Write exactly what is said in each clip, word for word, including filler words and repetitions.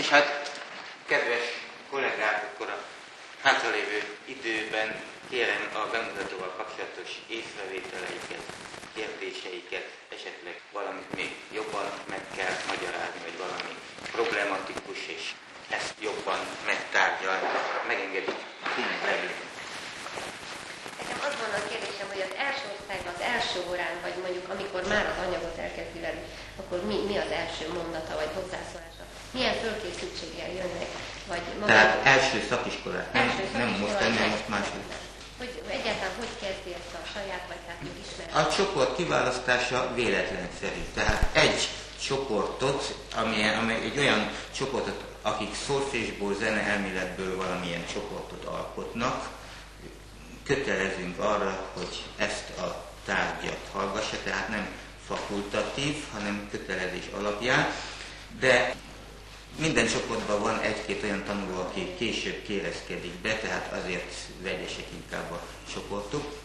És hát, kedves kollégák, akkor a hátralévő időben kérem a bemutatóval kapcsolatos észrevételeiket, kérdéseiket, esetleg valamit még jobban meg kell magyarázni, vagy valami problematikus, és ezt jobban megtárgyalni. Megengedik Tini. Nekem az van a kérdésem, hogy az első osztályban, az első órán, vagy mondjuk amikor már az anyagot elkezdi velük, akkor mi, mi az első mondata, vagy hozzászólása? Milyen fölkészültséggel jönnek? Vagy maga... Tehát első szakiskolát, nem, első nem most, nem most második. Hogy egyáltalán hogy kezdi ezt a saját, vagy hát még ismeret? A csoport kiválasztása véletlenszerű. Tehát egy csoportot, ami, ami egy olyan csoportot, akik szólfésból, zeneelméletből valamilyen csoportot alkotnak, kötelezünk arra, hogy ezt a tárgyat hallgassa, tehát nem fakultatív, hanem kötelezés alapján, de minden csoportban van egy-két olyan tanuló, aki később kérezkedik be, tehát azért vegyesek inkább a csoportok.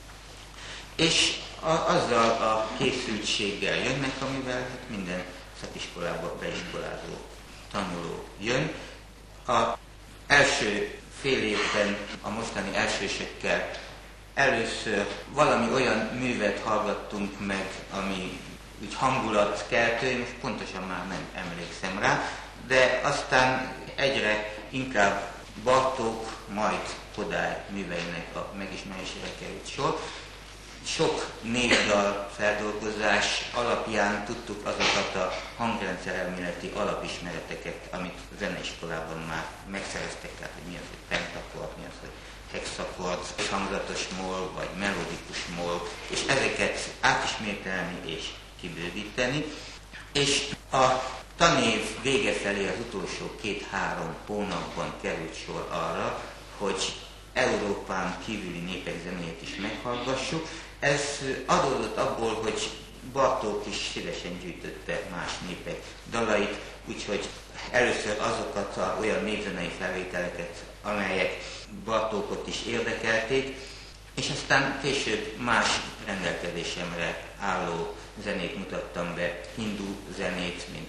És a, azzal a készültséggel jönnek, amivel hát minden szakiskolába beiskolázó tanuló jön. Az első fél évben a mostani elsősökkel először valami olyan művet hallgattunk meg, ami úgy hangulatkeltő, most pontosan már nem emlékszem rá, de aztán egyre inkább Bartók, majd Kodály műveinek a megismerésére került sor. Sok névdal feldolgozás alapján tudtuk azokat a hangrendszerelméleti alapismereteket, amit a zeneiskolában már megszereztek, tehát hogy mi az, hogy pentakord, mi az, hogy hexakord, hangzatos mol, vagy melodikus mol, és ezeket átismételni és kibővíteni. És a tanév vége felé az utolsó két-három hónapban került sor arra, hogy Európán kívüli népek zenéjét is meghallgassuk. Ez adódott abból, hogy Bartók is szívesen gyűjtötte más népek dalait, úgyhogy először azokat a olyan népzenei felvételeket, amelyek Bartókot is érdekelték, és aztán később más rendelkezésemre álló zenét mutattam be, hindu zenét, mint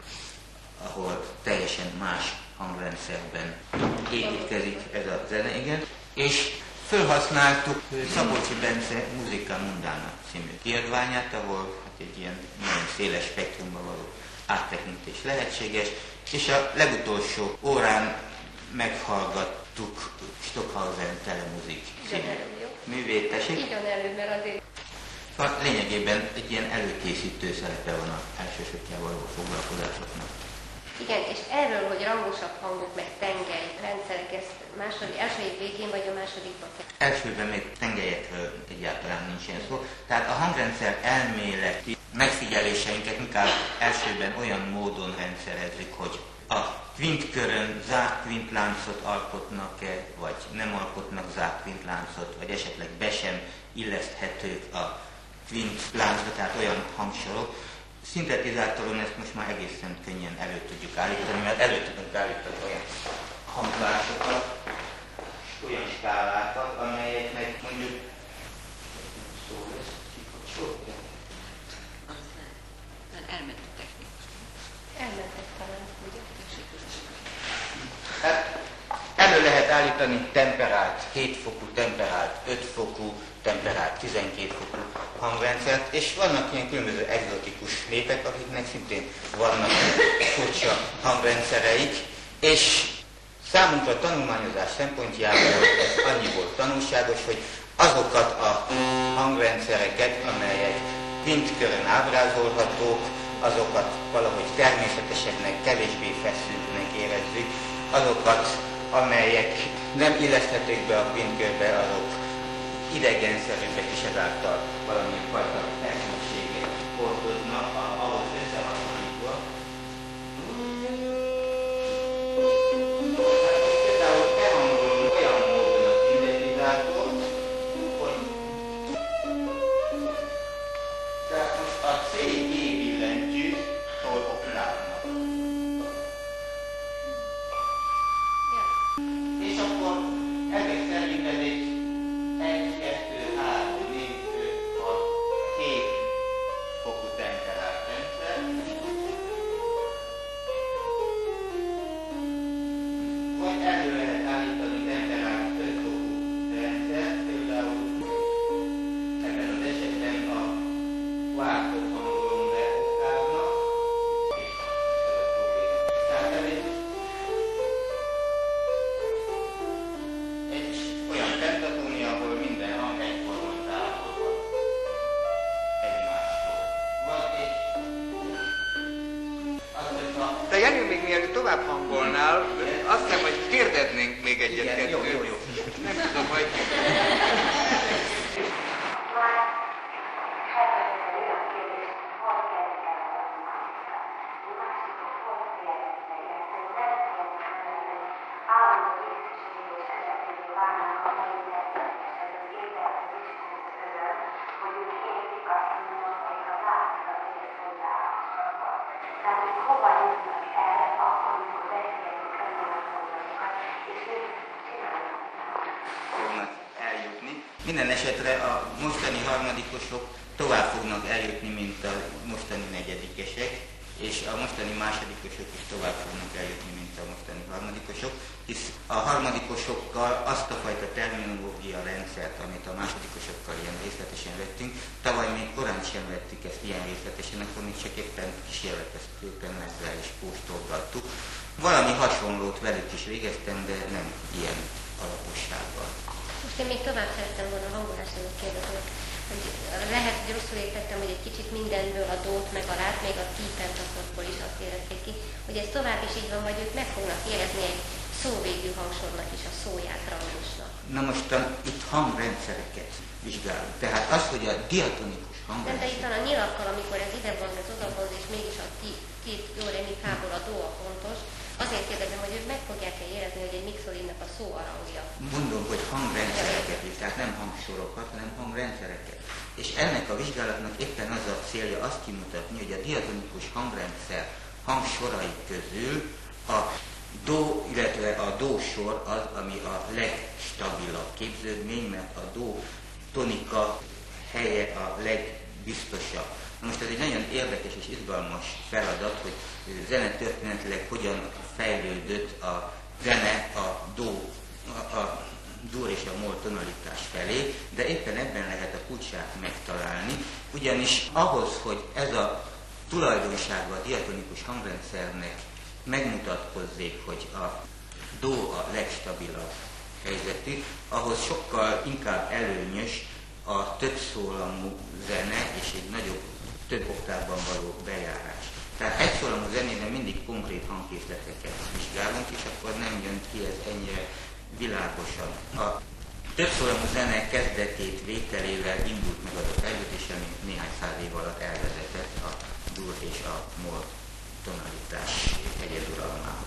ahol teljesen más hangrendszerben építkezik ez a zene, igen. És felhasználtuk Szabolcsi Bence Musica Mundana című kiadványát, ahol hát egy ilyen nagyon széles spektrumban való áttekintés lehetséges, és a legutolsó órán meghallgattuk Stockhausen Telemuzik című művét. Tessék? Így van elő, mert azért... Szóval lényegében egy ilyen előkészítő szerepe van az elsősökkel való foglalkozásoknak. Igen, és erről, hogy rangosabb hangok, meg tengely rendszerek, ezt második, első év végén vagy a másodikban? Elsőben még tengelyekről egyáltalán nincsen szó. Tehát a hangrendszer elméleti megfigyeléseinket inkább elsőben olyan módon rendszerezzük, hogy a kvintkörön zárt kvintláncot alkotnak-e, vagy nem alkotnak zárt kvintláncot, vagy esetleg be sem illeszthetők a kvintláncba, tehát olyan hangsorok. Szintetizátoron ezt most már egészen könnyen elő tudjuk állítani, mert elő tudunk állítani olyan hangvásokat, olyan skálákat, amelyeknek mondjuk szó lesz, kikapcsolódja. Elment a technika. Elmentek talán, ugye? Hát elő lehet állítani temperált, hét fokú, temperált, öt fokú, temperált, tizenkét fokú hangrendszert, és vannak ilyen különböző egzotikus népek, akiknek szintén vannak furcsa hangrendszereik, és számunkra a tanulmányozás szempontjából ez annyiból tanulságos, hogy azokat a hangrendszereket, amelyek kvintkörön ábrázolhatók, azokat valahogy természetesebbnek, kevésbé feszültnek érezzük, azokat, amelyek nem illeszthetők be a kvintkörbe, azok idegenszerűbbek, és ezáltal valamilyen fajta feszültséget hordoznak, ahhoz összehasonlítva. Például elhangolunk olyan módon a szintetizátort, hogy tehát most a C G billentyű szól oktávnak. És akkor ezek szerint ez egy egy, kettő, három, négy, öt, hat, hét De Jenő, még mielőtt tovább hangolnál, azt hiszem, hogy kérdeznénk még egyet-kettőt. Jó, jó, jó. Nem tudom, hogy... Minden esetre a mostani harmadikosok tovább fognak eljutni, mint a mostani negyedikesek, és a mostani másodikosok is tovább fognak eljutni, mint a mostani harmadikosok, hisz a harmadikosokkal azt a fajta terminológia rendszert, amit a másodikosokkal ilyen részletesen vettünk, tavaly még korán sem vettük ezt ilyen részletesen, akkor még csak éppen kísérleteztően ezzel is póstolgattuk. Valami hasonlót velük is végeztem, de nem ilyen alapossággal. Most én még tovább szerettem volna a hangolásának kérdezni, hogy lehet, hogy rosszul értettem, hogy egy kicsit mindenből a dót meg a lát, még a típentatokból is azt érezték ki, hogy ez tovább is így van, vagy ők meg fognak érezni egy szóvégű hangsornak is a szóját rangosnak. Na most a, itt hangrendszereket vizsgálunk. Tehát az, hogy a diatonikus hangrendszer... Nem, de itt a nyilakkal, amikor ez ide van, ez oda van, és mégis a két jó remikából a dó a fontos, azért kérdezem, hogy ők meg fogják-e érezni, hogy egy mixolinnak a szó arangja. Mondom, hogy hangrendszereket is, tehát nem hangsorokat, hanem hangrendszereket. És ennek a vizsgálatnak éppen az a célja azt kimutatni, hogy a diatonikus hangrendszer hangsorai közül a dó, illetve a dósor az, ami a legstabilabb képződmény, mert a dó tonika helye a legbiztosabb. Most ez egy nagyon érdekes és izgalmas feladat, hogy zenetörténetileg hogyan fejlődött a zene a dó, a, a dur és a mol tonalitás felé, de éppen ebben lehet a kulcsát megtalálni, ugyanis ahhoz, hogy ez a tulajdonsága a diatonikus hangrendszernek megmutatkozzék, hogy a dó a legstabilabb helyzetű, ahhoz sokkal inkább előnyös a többszólamú zene és egy nagyobb, több oktávban való bejárás. Tehát egyszólamú zenében mindig konkrét hangkészleteket vizsgálunk, és akkor nem jön ki ez ennyire világosan. A többszólamú zene kezdetét vételével indult meg az a fejlődés, ami néhány száz év alatt elvezetett a dur és a mol tonalitás egyeduralmához.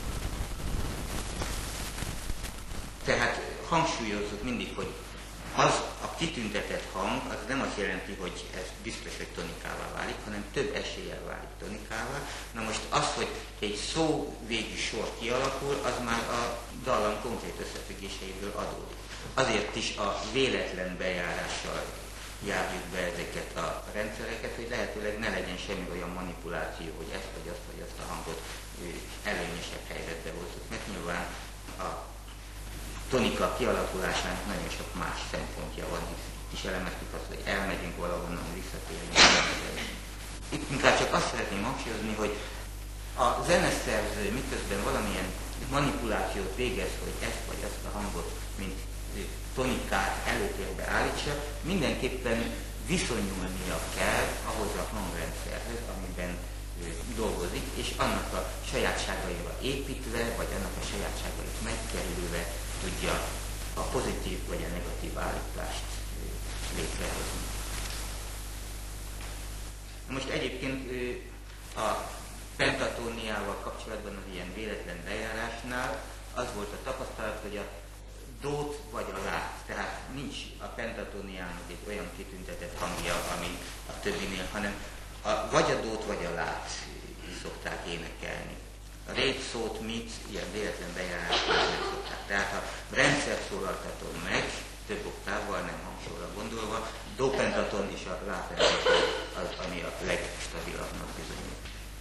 Tehát hangsúlyozzuk mindig, hogy az a kitüntetett hang, az nem azt jelenti, hogy ez biztos, hogy tonikává válik, hanem több eséllyel válik tonikává. Na most az, hogy egy szó végű sor kialakul, az már a dallam konkrét összefüggéseiből adódik. Azért is a véletlen bejárással járjuk be ezeket a rendszereket, hogy lehetőleg ne legyen semmi olyan manipuláció, hogy ezt vagy azt vagy azt a hangot előnyösebb helyzetbe hozzuk, mert nyilván a tonika kialakulásának nagyon sok más szempontja van, is elemeztük azt, hogy elmegyünk valahonnan, visszatérünk. Itt inkább csak azt szeretném hangsúlyozni, hogy a zeneszerző miközben valamilyen manipulációt végez, hogy ezt vagy azt a hangot, mint tonikát előtérbe állítsa, mindenképpen viszonyulnia kell ahhoz a hangrendszerhez, amiben dolgozik, és annak a sajátságaival építve, vagy annak a sajátságait megkerülve tudja a pozitív vagy a negatív állítást létrehozni. Most egyébként a pentatóniával kapcsolatban az ilyen véletlen bejárásnál az volt a tapasztalat, hogy a dót vagy a lát, tehát nincs a pentatóniának egy olyan kitüntetett hangja, ami a többinél, hanem a, vagy a dót vagy a lát szokták énekelni. A rét szót, mit, ilyen véletlen bejárásnál nem szokták. Tehát ha rendszer szólaltatom meg, több oktávval, nem hangsorra gondolva, dópentaton és a lápentaton az, ami a legstabilabbnak bizonyul.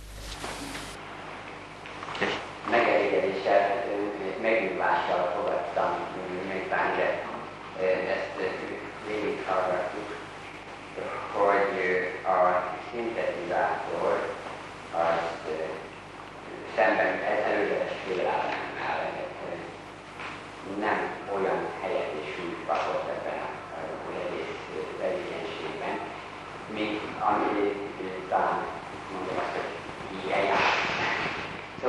Megelégedéssel, megnyugvással fogadtam, miután ezt végighallgattuk, hogy a szintetizátor az szemben előzetes félelemmel nem olyan helyet és súlyt kapott ebben az egész tevékenységben, mint ami talán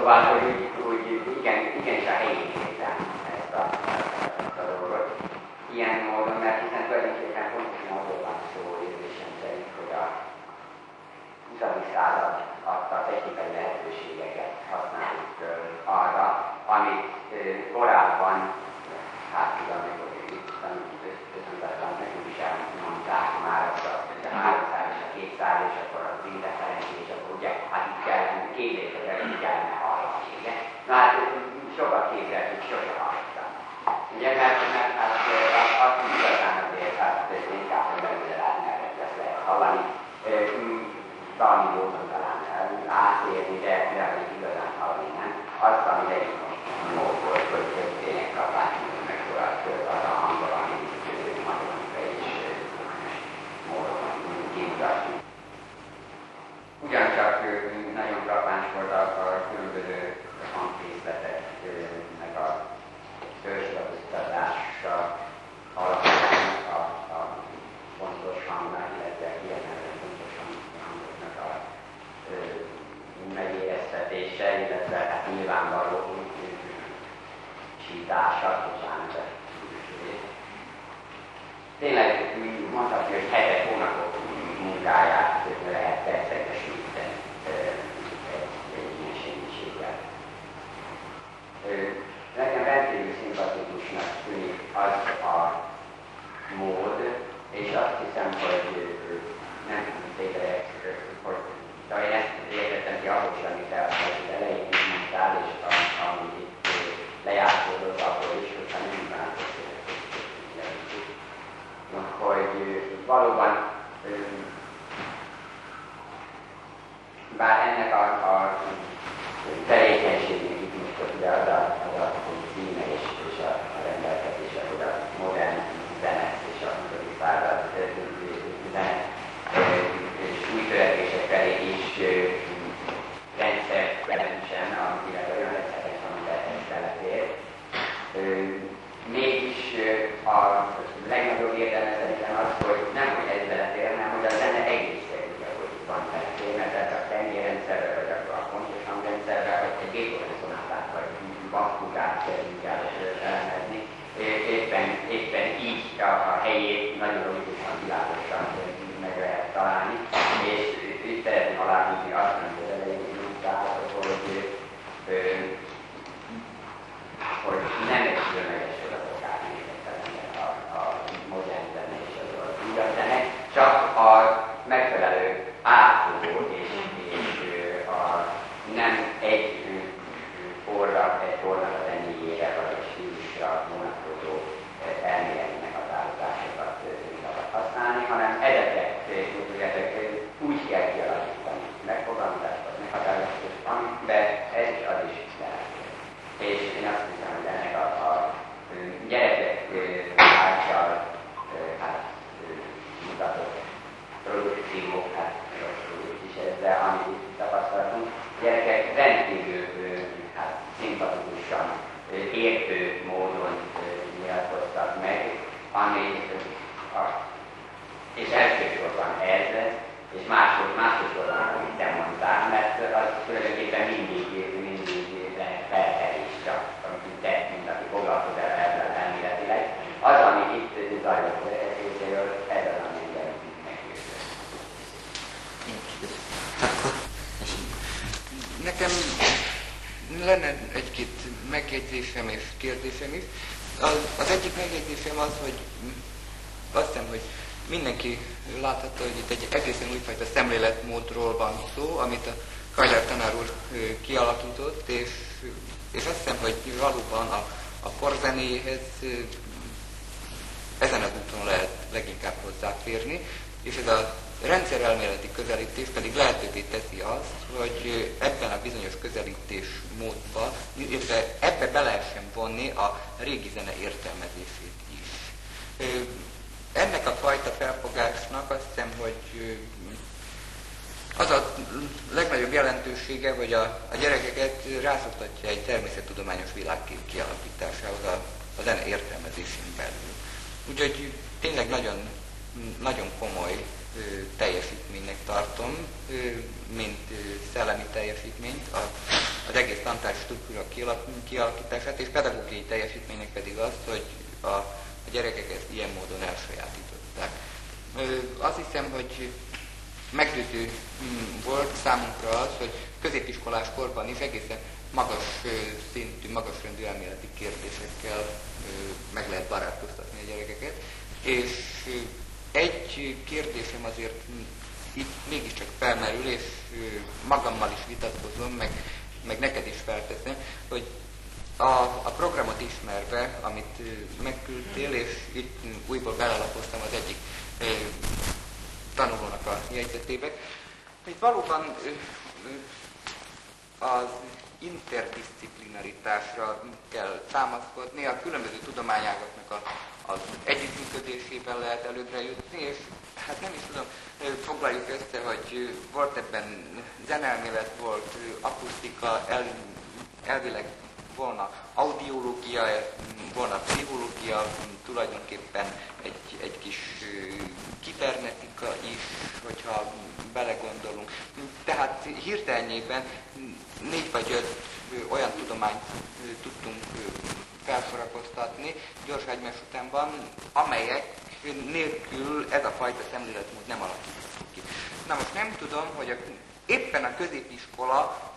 Szóval, hogy, hogy igen, igenis a helyén érzem ezt a, ezt a dolgot. Ilyen módon, mert hiszen tulajdonképpen pontosan arról van szó érzésem szerint, hogy a huszadik század adta technikai lehetőségeket használjuk arra, amit korábban, hát tudom, hogy itt közöntetlen nekünk is elmondták már azt a háromszáz és a kétszáz, és akkor az interferencia, és akkor ugye, hát itt kell két évre előtt kellene hallani, ugye? Na hát sokat képzeltünk, sose hallottam. Ugye, mert, mert hát azt igazán azért, hát inkább, hogy belőle látni, mert ezt lehet hallani. Valami módon talán átérni, de mivel igazán hallani nem. Azt, ami legyen most mód volt, hogy tényleg kapásni megszólalt az a hanggal, ami matematika és módon kimutatni. Ugyancsak nagyon frappáns volt a különböző hangkészletek, meg a törzslatoztatása alapján a, a fontos hangnak, illetve kiemelten fontos hangoknak a ö, megéreztetése, illetve hát nyilvánvaló csítása, bocsánat. Tényleg mondhatni, hogy hetek, hónapok munkáját lehet percekesíteni egy ilyen segítséggel. Nekem rendkívül szimpatikusnak tűnik az a mód, és azt hiszem, hogy nem tudom tényleg, hogy de én ezt értettem ki ahhoz is, amit elmondott az elején is mondtál, és ami itt lejátszódott abból is, hogyha nem bántott, hogy valóban bár ennek a, a tevékenységnek itt most ugye az a, az a címe és, és a, a rendelkezése, hogy a modern zene és a huszadik század zene és új törekvések felé is rendszeresen, illetve olyan rendszeresen, amivel ez belefér. Mégis a legnagyobb értelme szerintem az, hogy nem, hogy ez belefér, hanem hogy a zene egészen ugye, hogy van belefér, mert ez a tennyérrendszerre, vagy a pontos hangrendszerre, vagy egy Beethoven szonátát, vagy bakkugát kezdünk el elemezni. Éppen, éppen így a, a helyét nagyon logikusan, világosan meg lehet találni, és itt szeretném aláhúzni azt, amit az elején mondtál, hogy, hogy nem egy különleges sorozatokát a, a modern zene és az újabb zene, csak a megfelelő átfogó és, és a nem egy forra, egy fornak a zenéjére vagy a stílusra vonatkozó elméleti meghatározásokat szabad használni, hanem ezeket úgy kell kialakítani, megfogalmazásokat, meghatározásokat, amiben ez is az is lehet. És én azt hiszem, hogy ennek a, a gyerekek által hát, mutatott produkciók, hát rosszul is ez, de amit itt tapasztaltunk, gyerekek rendkívül hát, szimpatikusan, értő módon nyilatkoztak meg, ami a, és elsősorban ez, és másod, másodszorban, amit te mondtál, mert az tulajdonképpen mindig, mindig felterés csak, amit te, mint aki foglalkozol ezzel elméletileg. Az, ami itt zajlott részéről, ez az, ami engem meggyőzött. Nekem lenne egy-két megjegyzésem és kérdésem is. Az, az egyik megjegyzésem az, hogy azt hiszem, hogy mindenki láthatta, hogy itt egy egészen újfajta szemléletmódról van szó, amit a Kajler tanár úr kialakított, és, és azt hiszem, hogy valóban a, a korzenéhez ezen az úton lehet leginkább hozzáférni, és ez a rendszerelméleti közelítés pedig lehetővé teszi azt, hogy ebben a bizonyos közelítés módban, illetve ebbe be lehessen vonni a régi zene értelmezését is. Ennek a fajta felfogásnak azt hiszem, hogy az a legnagyobb jelentősége, hogy a, a gyerekeket rászoktatja egy természettudományos világkép kialakításához a, a zene értelmezésén belül. Úgyhogy tényleg nagyon, nagyon komoly ö, teljesítménynek tartom, ö, mint ö, szellemi teljesítményt a, az egész tantárgy struktúra kialakítását, és pedagógiai teljesítménynek pedig azt, hogy a, a gyerekek ezt ilyen módon elsajátították. Azt hiszem, hogy meggyőző volt számunkra az, hogy középiskolás korban is egészen magas szintű, magasrendű elméleti kérdésekkel meg lehet barátkoztatni a gyerekeket. És egy kérdésem azért itt mégiscsak felmerül, és magammal is vitatkozom, meg, meg neked is felteszem, hogy a, a programot ismerve, amit megküldtél, és itt újból belelapoztam az egyik tanulónak a jegyzetébe, hogy valóban az interdisziplinaritásra kell támaszkodni, a különböző tudományágaknak a, az együttműködésében lehet előbbre jutni, és hát nem is tudom, foglaljuk össze, hogy volt ebben zeneelmélet, volt akusztika, el, elvileg volna audiológia, volna pszichológia, tulajdonképpen egy, egy kis kibernetika is, hogyha belegondolunk. Tehát hirtelenjében négy vagy öt olyan tudományt tudtunk felsorakoztatni gyorságymás utánban, amelyek nélkül ez a fajta szemléletmód nem alakítható ki. Na most nem tudom, hogy a, éppen a középiskola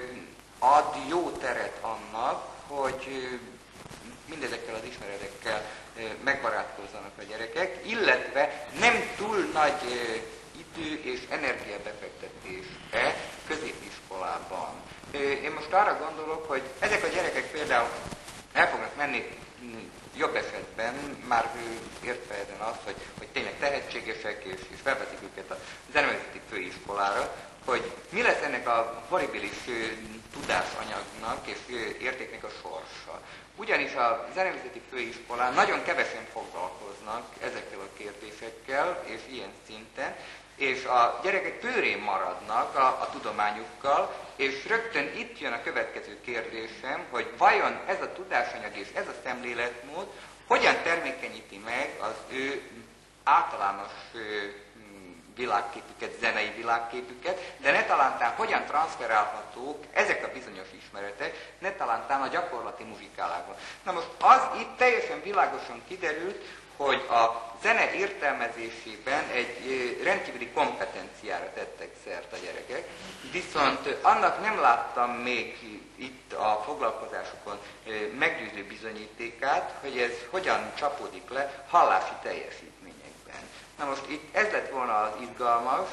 ad jó teret annak, hogy mindezekkel az ismeretekkel megbarátkozzanak a gyerekek, illetve nem túl nagy idő és energiabefektetés-e középiskolában. Én most arra gondolok, hogy ezek a gyerekek például el fognak menni jobb esetben, már értve ezen azt, hogy, hogy tényleg tehetségesek, és, és felveszik őket a zeneművészeti főiskolára, hogy mi lesz ennek a horribilis tudásanyagnak és értéknek a sorsa. Ugyanis a zeneművészeti főiskolán nagyon kevesen foglalkoznak ezekkel a kérdésekkel, és ilyen szinten, és a gyerekek bőrén maradnak a, a tudományukkal, és rögtön itt jön a következő kérdésem, hogy vajon ez a tudásanyag és ez a szemléletmód hogyan termékenyíti meg az ő általános világképüket, zenei világképüket, de ne talántán hogyan transferálhatók ezek a bizonyos ismeretek, ne talántán a gyakorlati muzsikálákban. Na most az itt teljesen világosan kiderült, hogy a zene értelmezésében egy rendkívüli kompetenciára tettek szert a gyerekek, viszont annak nem láttam még itt a foglalkozásukon meggyőző bizonyítékát, hogy ez hogyan csapódik le hallási teljesítményekben. Na most itt ez lett volna az izgalmas,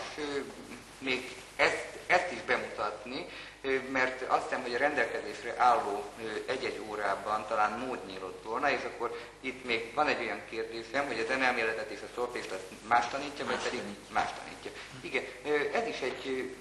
még ezt, ezt is bemutatni, mert azt hiszem, hogy a rendelkezésre álló egy-egy órában talán mód nyílott volna, és akkor itt még van egy olyan kérdésem, hogy a zeneelméletet és a szolfést azt más tanítja, vagy pedig más tanítja. Igen, ez is egy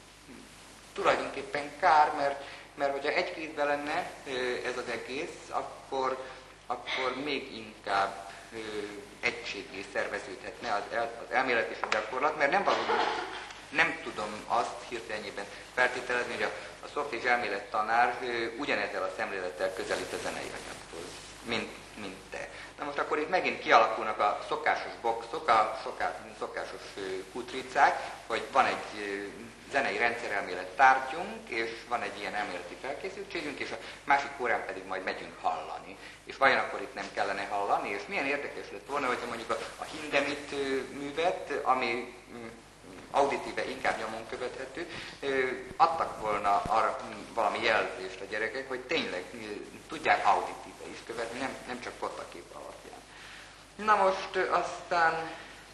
tulajdonképpen kár, mert, mert hogyha egy kézben lenne ez az egész, akkor, akkor még inkább egységgé szerveződhetne az, el, az elmélet és a gyakorlat, mert nem valóban nem tudom azt hirtelenjében feltételezni, hogy a, a szolfés elmélet tanár ugyanezzel a szemlélettel közelít a zenei anyaghoz, mint, mint te. Na most akkor itt megint kialakulnak a szokásos boxok, a szokás, szokásos kutricák, hogy van egy zenei rendszerelmélet tárgyunk, és van egy ilyen elméleti felkészültségünk, és a másik órán pedig majd megyünk hallani. És vajon akkor itt nem kellene hallani, és milyen érdekes lett volna, hogyha mondjuk a, a Hindemith művet, ami auditíve inkább nyomon követhető, adtak volna arra valami jelzést a gyerekek, hogy tényleg tudják auditíve is követni, nem, nem csak fotakép alapján. Na most aztán,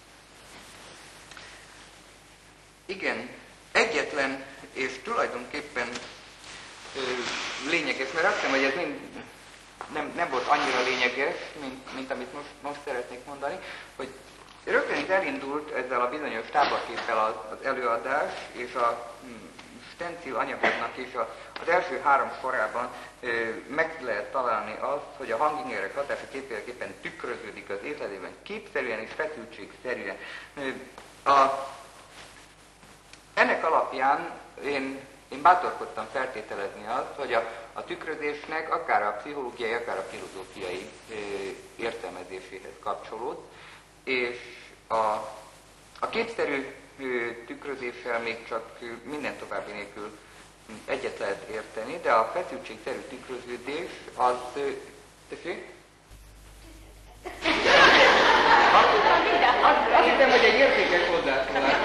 igen, egyetlen és tulajdonképpen lényeges, mert azt hiszem, hogy ez mind, nem, nem volt annyira lényeges, mint, mint amit most, most szeretnék mondani, hogy rögtön itt elindult ezzel a bizonyos táblaképpel az, az előadás, és a hm, stencil anyagoknak is a, az első három sorában ö, meg lehet találni azt, hogy a hangingerek hatása kétféleképpen tükröződik az észlelésben, képszerűen és feszültségszerűen. A, ennek alapján én, én bátorkodtam feltételezni azt, hogy a, a tükrözésnek akár a pszichológiai, akár a filozófiai ö, értelmezéséhez kapcsolód, és a, a képszerű ö, tükrözéssel még csak ö, minden további nélkül egyet lehet érteni, de a feszültségterű tükröződés az... Tessék? Azt hiszem, hogy egy értékes hozzászólás.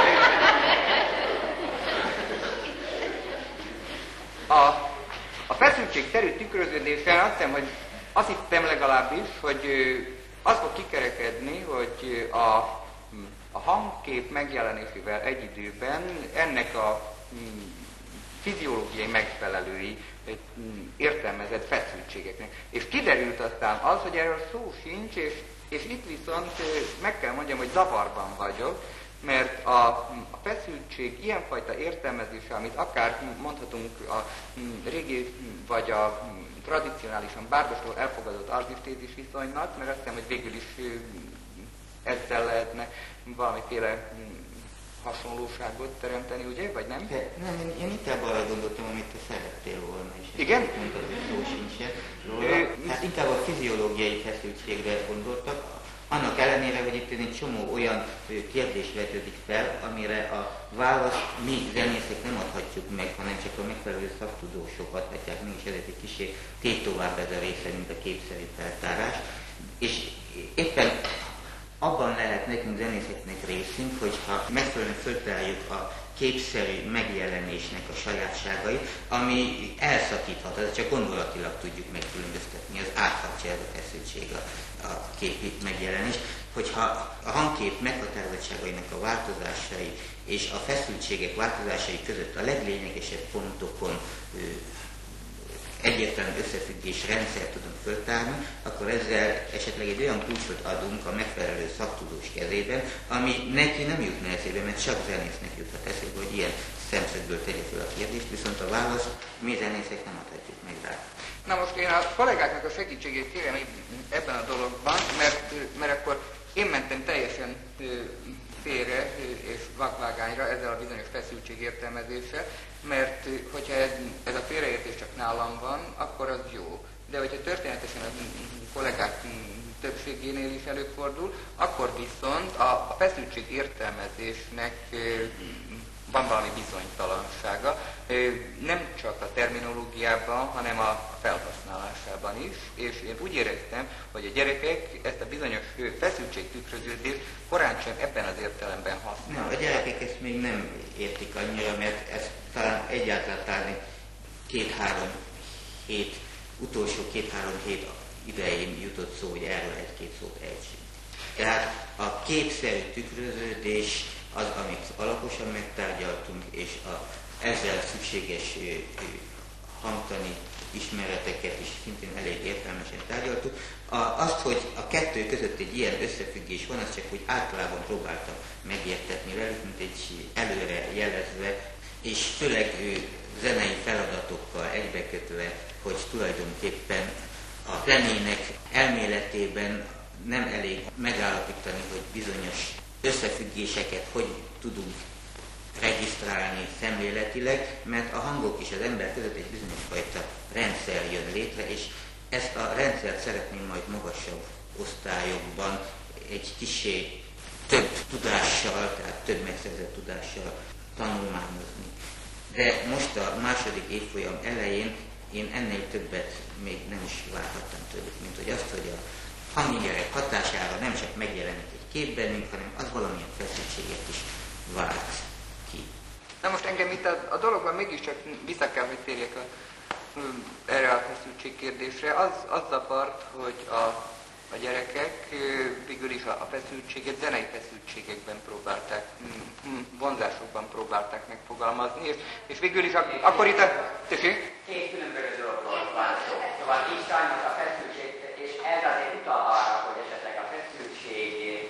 A, a feszültségterű tükröződéssel azt hiszem, hogy azt hittem legalábbis, hogy az fog kikerekedni, hogy a, a hangkép megjelenésével egy időben ennek a fiziológiai megfelelői értelmezett feszültségeknek. És kiderült aztán az, hogy erről szó sincs, és, és itt viszont meg kell mondjam, hogy zavarban vagyok, mert a, a feszültség ilyenfajta értelmezése, amit akár mondhatunk a régi vagy a tradicionálisan Bárdosról elfogadott arzisztézis viszonynak, mert azt hiszem, hogy végül is ezzel lehetne valamiféle hasonlóságot teremteni, ugye, vagy nem? De, nem, én, én inkább arra gondoltam, amit te szerettél volna is. Igen? Mondtad, hogy szó sincsen róla. Hát inkább a fiziológiai feszültségre gondoltak, annak ellenére, hogy itt egy csomó olyan kérdés vetődik fel, amire a választ mi zenészek nem adhatjuk meg, hanem csak a megfelelő szaktudósok adhatják, mégis ezért egy kicsit tétovább ez a része, mint a képszerű feltárás. És éppen abban lehet nekünk zenészeknek részünk, hogyha megfelelően föltaláljuk a képszerű megjelenésnek a sajátságait, ami elszakíthat, az csak gondolatilag tudjuk megkülönböztetni, az áthatja ez a feszültség a, a képi megjelenés, hogyha a hangkép meghatározottságainak a változásai és a feszültségek változásai között a leglényegesebb pontokon egyértelmű összefüggés rendszer tudunk föltárni, akkor ezzel esetleg egy olyan kulcsot adunk a megfelelő szaktudós kezében, ami neki nem jutna eszébe, mert csak zenésznek juthat eszébe, hogy ilyen szemszögből tegye fel a kérdést, viszont a választ mi zenészek nem adhatjuk meg rá. Na most én a kollégáknak a segítségét kérem ebben a dologban, mert, mert akkor én mentem teljesen félre és vakvágányra ezzel a bizonyos feszültség értelmezéssel, mert hogyha ez, ez a félreértés csak nálam van, akkor az jó. De hogyha történetesen a kollégák többségénél is előfordul, akkor viszont a, a feszültség értelmezésnek van valami bizonytalansága, nem csak a terminológiában, hanem a felhasználásában is, és én úgy éreztem, hogy a gyerekek ezt a bizonyos feszültségtükröződést korán sem ebben az értelemben használják. Nem, a gyerekek ezt még nem értik annyira, mert ez talán egyáltalán talán két-három hét, utolsó két-három hét idején jutott szó, hogy erről egy-két szót ejtsünk. Tehát a képszerű tükröződés az, amit alaposan megtárgyaltunk, és a ezzel szükséges hangtani ismereteket is szintén elég értelmesen tárgyaltuk. A, azt, hogy a kettő között egy ilyen összefüggés van, az csak, hogy általában próbáltam megértetni velük, mint egy előre jelezve, és főleg zenei feladatokkal egybekötve, hogy tulajdonképpen a zenének elméletében nem elég megállapítani, hogy bizonyos összefüggéseket hogy tudunk regisztrálni szemléletileg, mert a hangok és az ember között egy bizonyos fajta rendszer jön létre, és ezt a rendszert szeretném majd magasabb osztályokban egy kissé több tudással, tehát több megszerzett tudással tanulmányozni. De most a második évfolyam elején én ennél többet még nem is várhattam tőlük, mint hogy azt, hogy a hangingerek hatására nem csak megjelenik egy kép bennünk, hanem az valamilyen feszültséget is vált ki. Na most engem itt a, a dologban mégiscsak vissza kell, hogy térjek a, erre a feszültség kérdésre. Az, az zavart, hogy a, a gyerekek végül is a, a feszültséget zenei feszültségekben próbálták, vonzásokban próbálták megfogalmazni, és, és végül is ak- akkor itt a... Tessék? Két különböző dologról van szó. Szóval így sajnos a feszültség, és ez azért utal arra, hogy esetleg a feszültség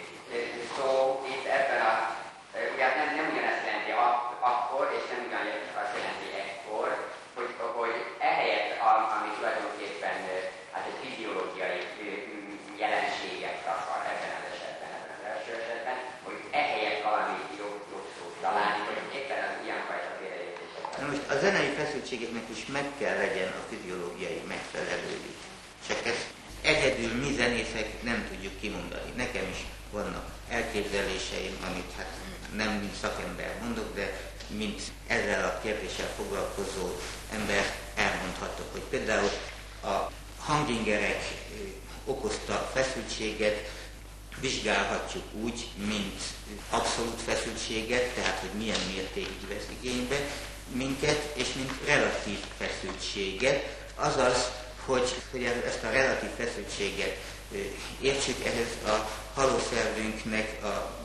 szó itt ebben a... Ugye nem, nem ugyanezt jelenti akkor, és nem ugyanezt jelenti ekkor, hogy, hogy ehelyett, ami tulajdonképpen hát egy fiziológiai jelenséget akar ebben az esetben, ebben az első esetben, hogy ehelyett valami jobb, jobb szót találni, hogy éppen az ilyenfajta félreértések. Na most a zenei feszültségeknek is meg kell legyen a fiziológiai megfelelői. Csak ezt egyedül mi zenészek nem tudjuk kimondani. Nekem is vannak elképzeléseim, amit hát nem mint szakember mondok, de mint ezzel a kérdéssel foglalkozó ember elmondhatok, hogy például a hangingerek okozta feszültséget vizsgálhatjuk úgy, mint abszolút feszültséget, tehát hogy milyen mértékig vesz igénybe minket, és mint relatív feszültséget, azaz, hogy, hogy ezt a relatív feszültséget értsük, ehhez a hallószervünknek a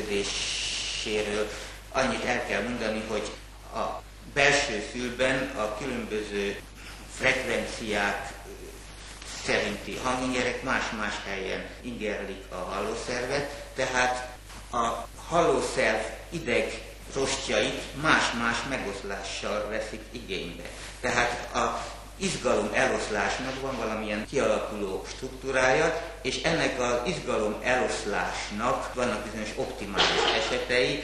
működéséről annyit el kell mondani, hogy a belső fülben a különböző frekvenciák szerinti hangingerek más-más helyen ingerlik a hallószervet, tehát a hallószerv ideg rostjait más-más megoszlással veszik igénybe. Tehát a izgalom eloszlásnak van valamilyen kialakuló struktúrája, és ennek az izgalom eloszlásnak vannak bizonyos optimális esetei,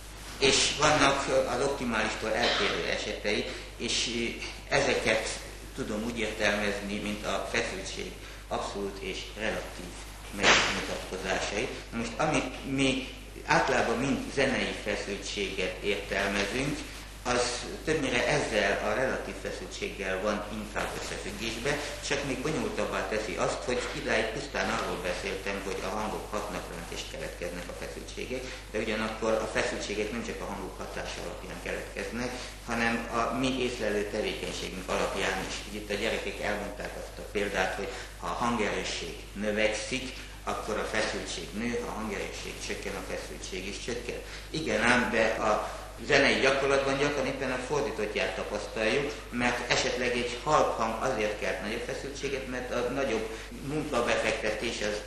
és vannak az optimálistól eltérő esetei, és ezeket tudom úgy értelmezni, mint a feszültség abszolút és relatív megmutatkozásai. Most amit mi általában mind zenei feszültséget értelmezünk, az többnyire ezzel a relatív feszültséggel van inkább összefüggésbe, csak még bonyolultabbá teszi azt, hogy idáig pusztán arról beszéltem, hogy a hangok hatnak ránk és keletkeznek a feszültségek, de ugyanakkor a feszültségek nem csak a hangok hatása alapján keletkeznek, hanem a mi észlelő tevékenységünk alapján is. Így itt a gyerekek elmondták azt a példát, hogy ha a hangerősség növekszik, akkor a feszültség nő, ha a hangerősség csökken, a feszültség is csökken. Igen ám, de a zenei gyakorlatban gyakran éppen a fordítottját tapasztaljuk, mert esetleg egy halk hang azért kelt nagyobb feszültséget, mert a nagyobb munkabefektetés az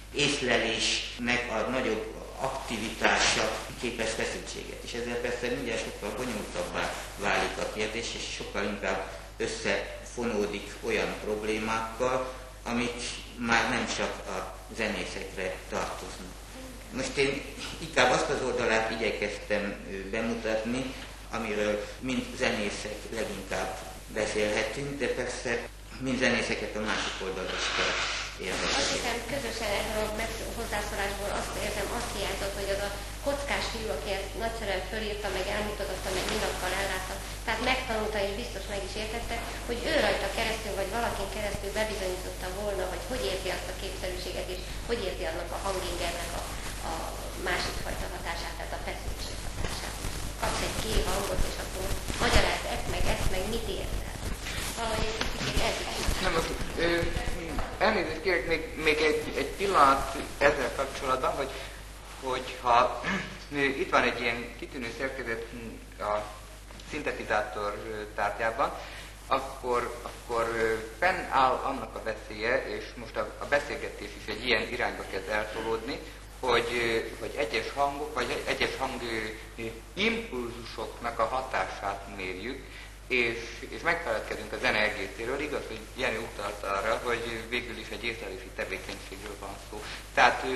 észlelésnek a nagyobb aktivitása képes feszültséget. És ezzel persze mindjárt sokkal bonyolultabbá válik a kérdés, és sokkal inkább összefonódik olyan problémákkal, amik már nem csak a zenészekre tartoznak. Most én inkább azt az oldalát igyekeztem bemutatni, amiről mind zenészek leginkább beszélhetünk, de persze mind zenészeket a másik oldalra is kell érdekelni. Azt hiszem, közösen erről a hozzászólásból azt érzem, azt hiányzott, hogy az a kockás fiú, aki ezt nagyszerűen fölírta, meg elmutatta, meg mindakkal ellátta, tehát megtanulta és biztos meg is értette, hogy ő rajta keresztül, vagy valakin keresztül bebizonyította volna, hogy hogy érti azt a képszerűséget, és hogy érti annak a hangingernek a, a másik fajta hatását, tehát a feszültség hatását. Kapsz egy G hangot, és akkor magyarázd ezt meg, ezt meg, mit érzel. Valahogy egy kicsit ez is. Nem, az, ö, elnézést kérek még, még egy, egy pillanat ezzel kapcsolatban, hogy hogyha itt van egy ilyen kitűnő szerkezet a szintetizátor tárgyában, akkor, akkor fennáll annak a veszélye, és most a, a beszélgetés is egy ilyen irányba kezd eltolódni, hogy, hogy egyes hangok, vagy egyes hang impulzusoknak a hatását mérjük, és, és megfeledkezünk a zene egészéről. Igaz, hogy Jenő utalt arra, hogy végül is egy észlelési tevékenységről van szó. Tehát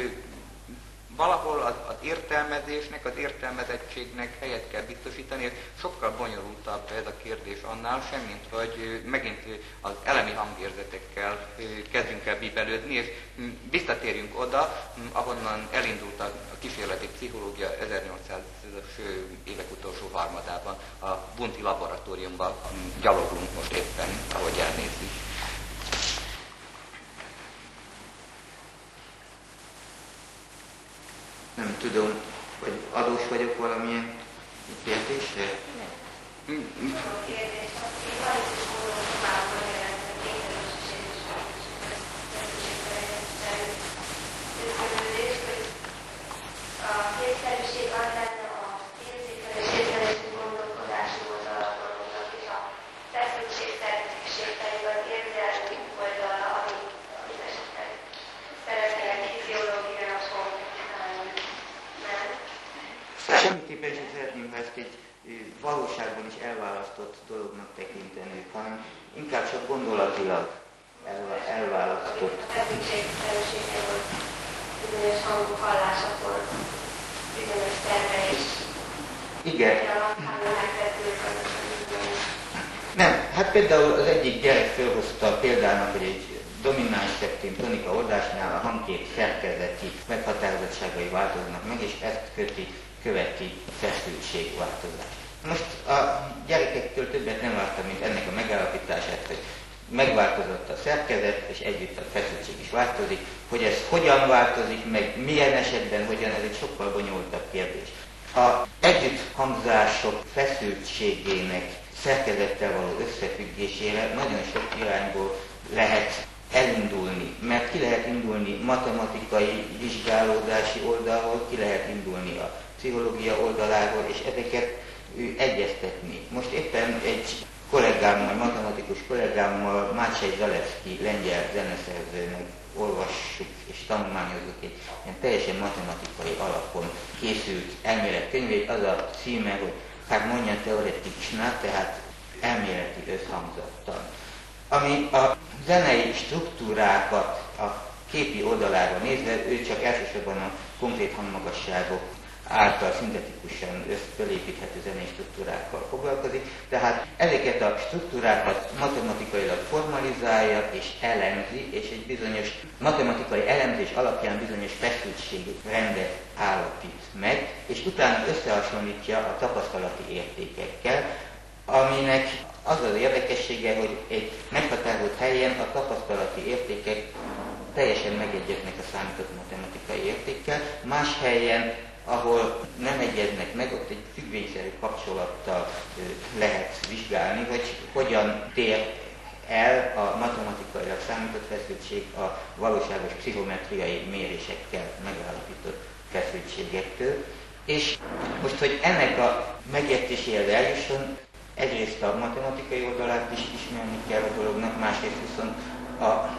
valahol az, az értelmezésnek, az értelmezettségnek helyet kell biztosítani, és sokkal bonyolultabb ez a kérdés annál sem, mint hogy megint az elemi hangérzetekkel kezdjünk el bíbelődni, és visszatérjünk oda, ahonnan elindult a kísérleti pszichológia ezernyolcszázas évek utolsó harmadában, a Bunti laboratóriumban gyaloglunk most éppen, ahogy elnézzük. Nem tudom, hogy adós vagyok valamilyen kérdésre? Nem. Mm-hmm. A kérdés, azt én van is módon próbálom magyarázni a kényelmesítését és a összekötődést, hogy a képszerűség az lenne az érzékelés, érzékelésű gondolkodású oldalaknak, és a feszültség, szerűség pedig az érzelmi oldala, amit esetleg szeretnének fiziológiailag. Semmiképpen sem szeretném, ha ezt egy valóságban is elválasztott dolognak tekintenünk, hanem inkább csak gondolatilag elva- elválasztott. A feszültségszerűsége volt bizonyos hangok hallásakor, bizonyos termelés. Igen. Alapján megvetők azok, Nem, hát például az egyik gyerek felhozta példának, hogy egy domináns szeptim tonika oldásnál a hangkép szerkezeti meghatározottságai változnak meg, és ezt köti, követi feszültségváltozás. Most a gyerekektől többet nem vártam, mint ennek a megállapítását, hogy megváltozott a szerkezet, és együtt a feszültség is változik. Hogy ez hogyan változik, meg milyen esetben hogyan, ez egy sokkal bonyolultabb kérdés. A együtthangzások feszültségének szerkezettel való összefüggésére nagyon sok irányból lehet elindulni, mert ki lehet indulni matematikai vizsgálódási oldalról, ki lehet indulni a pszichológia oldaláról, és ezeket egyeztetni. Most éppen egy kollégámmal, matematikus kollégámmal, Mácsai Zalewski lengyel zeneszerzőnek olvassuk és tanulmányozzuk egy ilyen teljesen matematikai alapon készült elméletkönyvét, az a címe, hogy Harmonia Theoreticzna, tehát elméleti összhangzattan. Ami a zenei struktúrákat a képi oldaláról nézve, ő csak elsősorban a konkrét hangmagasságok által szintetikusan fölépíthető zenei struktúrákkal foglalkozik, tehát ezeket a struktúrákat matematikailag formalizálja és elemzi, és egy bizonyos matematikai elemzés alapján bizonyos feszültségrendet állapít meg, és utána összehasonlítja a tapasztalati értékekkel, aminek az az érdekessége, hogy egy meghatározott helyen a tapasztalati értékek teljesen megegyeznek a számított matematikai értékkel, más helyen, ahol nem egyeznek meg, ott egy függvényszerű kapcsolattal lehet vizsgálni, hogy hogyan tér el a matematikailag számított feszültség a valóságos pszichometriai mérésekkel megállapított feszültségektől. És most, hogy ennek a megértéséhez eljusson, egyrészt a matematikai oldalát is ismerni kell a dolognak, másrészt viszont a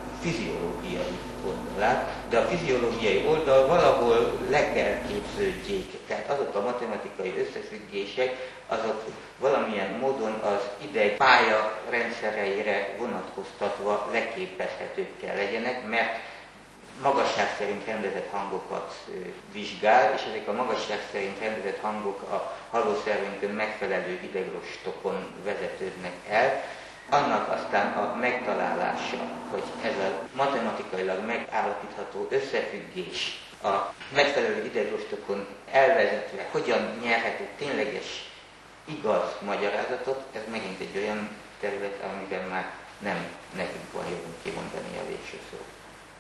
fiziológiai oldalát, de a fiziológiai oldal valahol le kell képződjék. Tehát azok a matematikai összefüggések, azok valamilyen módon az ideg pálya rendszereire vonatkoztatva leképezhetők kell legyenek, mert magasság szerint rendezett hangokat vizsgál, és ezek a magasság szerint rendezett hangok a hallószervünkön megfelelő idegrostokon vezetődnek el. Annak aztán a megtalálása, hogy ez a matematikailag megállapítható összefüggés a megfelelő idegrostokon elvezetve hogyan nyerhető tényleges, igaz magyarázatot, ez megint egy olyan terület, amiben már nem nekünk van jogunk kimondani a végső szót.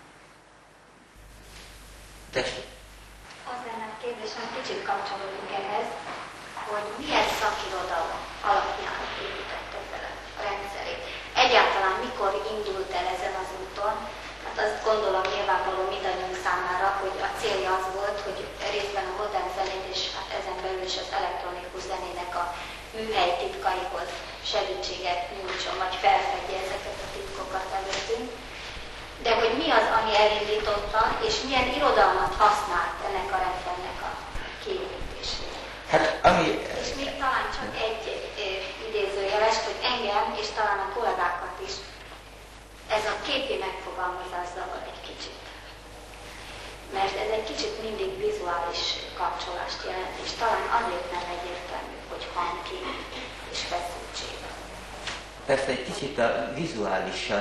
Tessék! Az lenne a kérdésem, kicsit kapcsolódunk ehhez, hogy milyen szakirodalom alapján építette fel a rendszerét. Egyáltalán mikor indult el ezen az úton? Hát azt gondolom nyilvánvaló mindannyiunk számára, hogy a célja az volt, hogy részben a modern zenét és hát ezen belül is az elektronikus zenének a műhely titkaihoz segítséget nyújtson, vagy felfedje ezeket a titkokat előttünk. De hogy mi az, ami elindította, és milyen irodalmat használt ennek a rendszernek a kiépítésére. Hát, ami... És még talán csak egy e, idézőjelest, hogy engem, és talán a kollégákat is ez a képi megfogalmazás zavar egy kicsit. Mert ez egy kicsit mindig vizuális kapcsolást jelent, és talán azért nem egyértelmű, hogy hangkép és feszültség. Persze egy kicsit a vizuálisan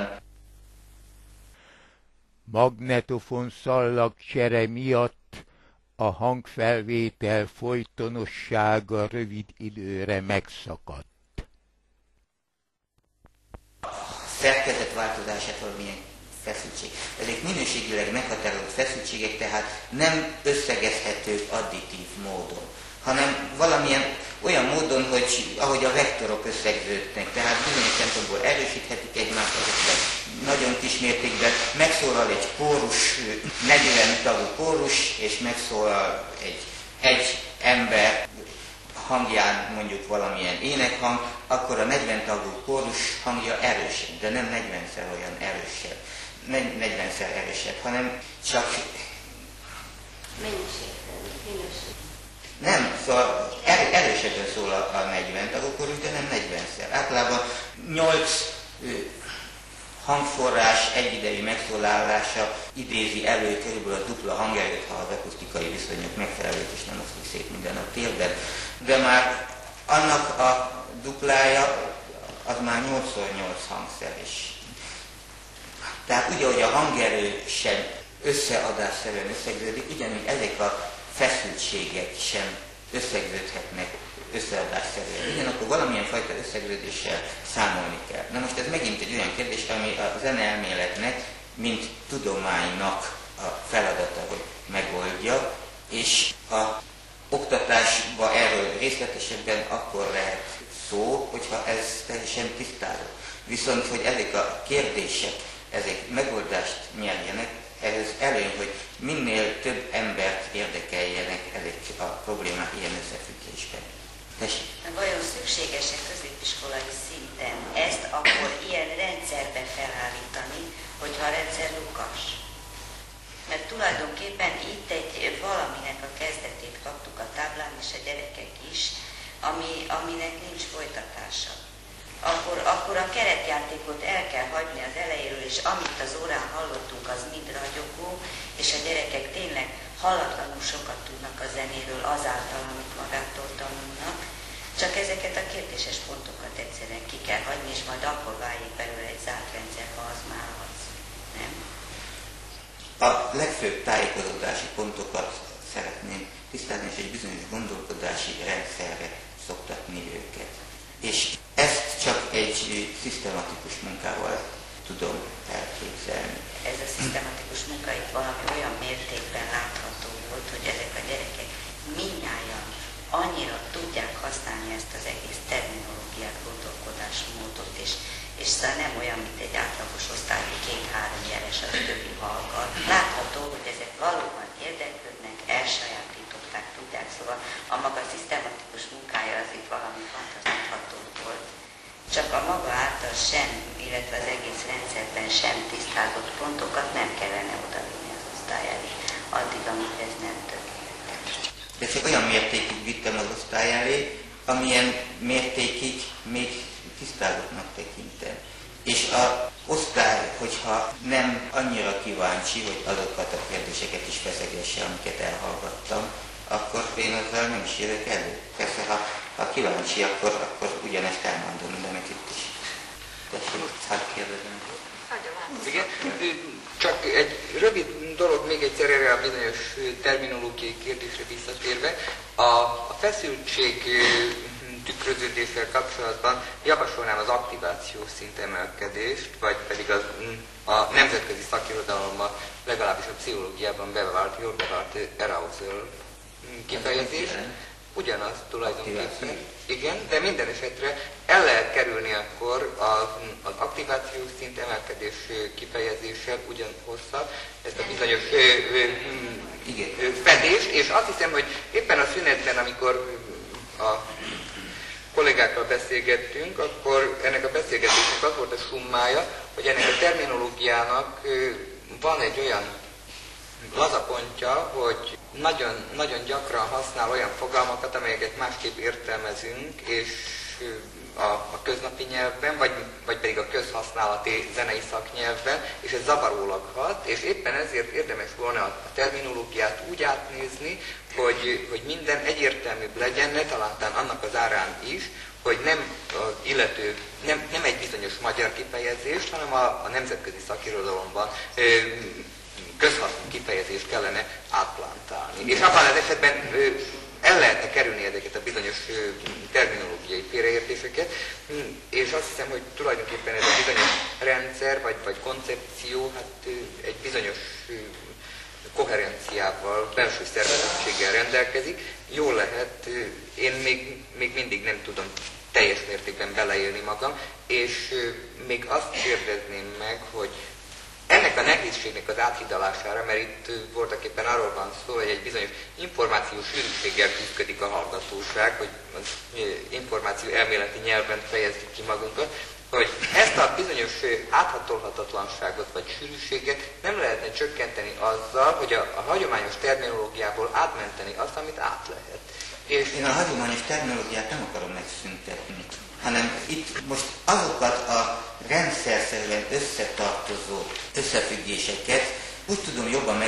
magnetofon szallagcsere miatt a hangfelvétel folytonossága rövid időre megszakadt. Szerkezetváltozását valamilyen feszültség. Ezek minőségileg meghatározott feszültségek, tehát nem összegezhetők additív módon, hanem valamilyen olyan módon, hogy ahogy a vektorok összegződnek, tehát bizonyos szempontból erősíthetik egymást, azokban nagyon kis mértékben megszólal egy kórus, negyven tagú kórus, és megszólal egy, egy ember hangján mondjuk valamilyen énekhang, akkor a negyven tagú kórus hangja erősebb, de nem negyvenszer olyan erősebb, negyvenszer erősebb, hanem csak Mennyiség, minőség. nem, szóval er, erősebben szól a, a negyven tagú kórus, de nem negyvenszer. Általában nyolc hangforrás egyidejű megszólalása idézi elő körülbelül a dupla hangerőt, ha az akusztikai viszonyok megfelelők és nem oszlik szét minden a térben. De már annak a duplája az már nyolcszor nyolc hangszer is. Tehát ugye, hogy a hangerő sem összeadásszerűen összegződik, ugyanúgy ezek a feszültségek sem összegződhetnek összeadásszerűen legyen, akkor valamilyen fajta összegződéssel számolni kell. Na most ez megint egy olyan kérdés, ami a zeneelméletnek, mint tudománynak a feladata, hogy megoldja, és a oktatásban erről részletesebben akkor lehet szó, hogyha ez teljesen tisztázott. Viszont, hogy ezek a kérdések, ezek megoldást nyerjenek, ehhez előny, hogy minél több embert érdekeljenek ezek a problémák ilyen összefüggésben. Tessék. Vajon szükséges-e középiskolai szinten ezt akkor ilyen rendszerbe felállítani, hogyha a rendszer lukas? Mert tulajdonképpen itt egy valaminek a kezdetét kaptuk a táblán, és a gyerekek is, ami, aminek nincs folytatása. Akkor, akkor a keretjátékot el kell hagyni az elejéről, és amit az órán hallottunk, az mind ragyogó, és a gyerekek tényleg hallatlanul sokat tudnak a zenéről azáltal, amit magától tanulnak. Csak ezeket a kérdéses pontokat egyszerűen ki kell hagyni, és majd akkor váljék belőle egy zárt rendszer, ha az már az. Nem? A legfőbb tájékozódási pontokat szeretném tisztázni, és egy bizonyos gondolkodási rendszerre szoktatni őket. És ezt csak egy szisztematikus munkával tudom elképzelni. Ez a szisztematikus munka itt valami olyan mértékben látható volt, hogy ezek a gyerekek mindnyájan annyira tudják használni ezt az egész terminológiát, gondolkodásmódot, és, és szóval nem olyan, mint egy átlagos osztályi két-három jeles, az többi hallgat. Látható, hogy ezek valóban érdeklődnek, elsajátították, tudják, szóval a maga szisztematikus munkája az itt valami fantasztható volt. Csak a maga által sem, illetve az egész rendszerben sem tisztázott pontokat nem kellene odavinni az osztály elé, addig, amíg ez nem tökéletes. De csak olyan mértékig vittem az osztály elé, amilyen mértékig még tisztázottnak tekintem. És az osztály, hogyha nem annyira kíváncsi, hogy azokat a kérdéseket is feszegesse, amiket elhallgattam, akkor én azzal nem is jövök elő. Persze, ha, ha kíváncsi, akkor, akkor ugyanezt elmondom mindenek itt is. Tessék, hát kérdezem. Igen, csak egy rövid dolog még egyszer erre a bizonyos terminológiai kérdésre visszatérve. A, a feszültség tükröződéssel kapcsolatban javasolnám az aktivációs szint emelkedést, vagy pedig az, a nemzetközi szakirodalomban, legalábbis a pszichológiában bevált, jól bevált arousal kifejezés. Ugyanaz tulajdonképpen. Igen, de minden esetre el lehet kerülni akkor az, az aktivációs szint emelkedés kifejezéssel ugyan hosszabb ezt a bizonyos ö, ö, ö, fedést, és azt hiszem, hogy éppen a szünetben, amikor a kollégákkal beszélgettünk, akkor ennek a beszélgetésnek az volt a summája, hogy ennek a terminológiának van egy olyan lazapontja, hogy nagyon, nagyon gyakran használ olyan fogalmakat, amelyeket másképp értelmezünk, és a, a köznapi nyelvben, vagy, vagy pedig a közhasználati zenei szaknyelvben, és ez zavarólag hat, és éppen ezért érdemes volna a terminológiát úgy átnézni, hogy, hogy minden egyértelműbb legyen, ne talántán annak az árán is, hogy nem az illető, nem, nem egy bizonyos magyar kifejezést, hanem a, a nemzetközi szakirodalomban közhasznú kifejezést kellene átplantálni. És abban az esetben el lehetne kerülni ezeket a bizonyos terminológiai félreértéseket, és azt hiszem, hogy tulajdonképpen ez a bizonyos rendszer, vagy, vagy koncepció, hát egy bizonyos koherenciával, belső szervezettséggel rendelkezik. Jól lehet, én még, még mindig nem tudom teljes mértékben beleélni magam, és még azt kérdezném meg, hogy ennek a nehézségnek az áthidalására, mert itt voltak éppen arról van szó, hogy egy bizonyos információs sűrűséggel küzdik a hallgatóság, hogy az információ elméleti nyelven fejezzük ki magunkat, hogy ezt a bizonyos áthatolhatatlanságot vagy sűrűséget nem lehetne csökkenteni azzal, hogy a, a hagyományos terminológiából átmenteni azt, amit át lehet. És én a hagyományos terminológiát nem akarom megszüntetni, hanem itt most azokat a rendszerszerűen összetartozó összefüggéseket úgy tudom jobban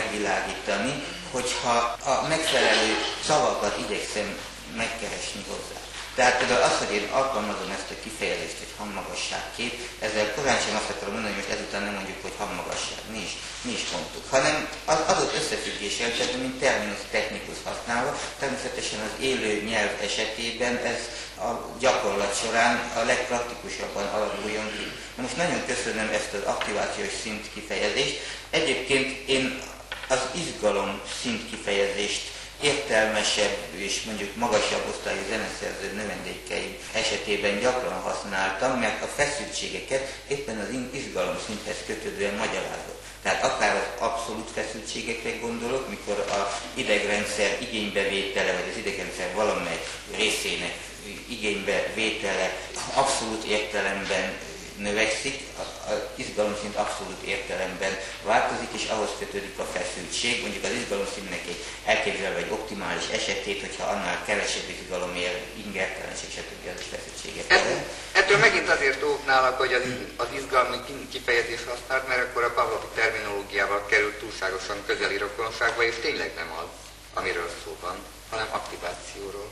megvilágítani, hogyha a megfelelő szavakat igyekszem megkeresni hozzá. Tehát például az, hogy én alkalmazom ezt a kifejezést, hogy hangmagasságkép, ezzel korán sem azt akarom mondani, hogy most ezután nem mondjuk, hogy hangmagasság, mi is, mi is mondtuk, hanem az adott összefüggéssel, tehát mint terminus technicus használva, természetesen az élő nyelv esetében ez a gyakorlat során a legpraktikusabban alakuljon ki. Most nagyon köszönöm ezt az aktivációs szint kifejezést. Egyébként én az izgalom szint kifejezést értelmesebb és mondjuk magasabb osztályú zeneszerző növendékei esetében gyakran használtam, mert a feszültségeket éppen az izgalomszinthez kötődően magyarázom. Tehát akár az abszolút feszültségekre gondolok, mikor az idegrendszer igénybevétele, vagy az idegrendszer valamely részének igénybevétele abszolút értelemben növekszik, az izgalomszint abszolút értelemben változik, és ahhoz kötődik a feszültség. Mondjuk az izgalomszintnek egy elképzelve egy optimális esetét, hogyha annál kevesebb izgalom ér, ingertelenség, stb. Az is feszültséget jelent. Ettől megint azért óvnálak, hogy az, az izgalmi kifejezés használt, mert akkor a Pavlovi terminológiával került túlságosan közeli rokonságba, és tényleg nem az, amiről szó van, hanem aktivációról.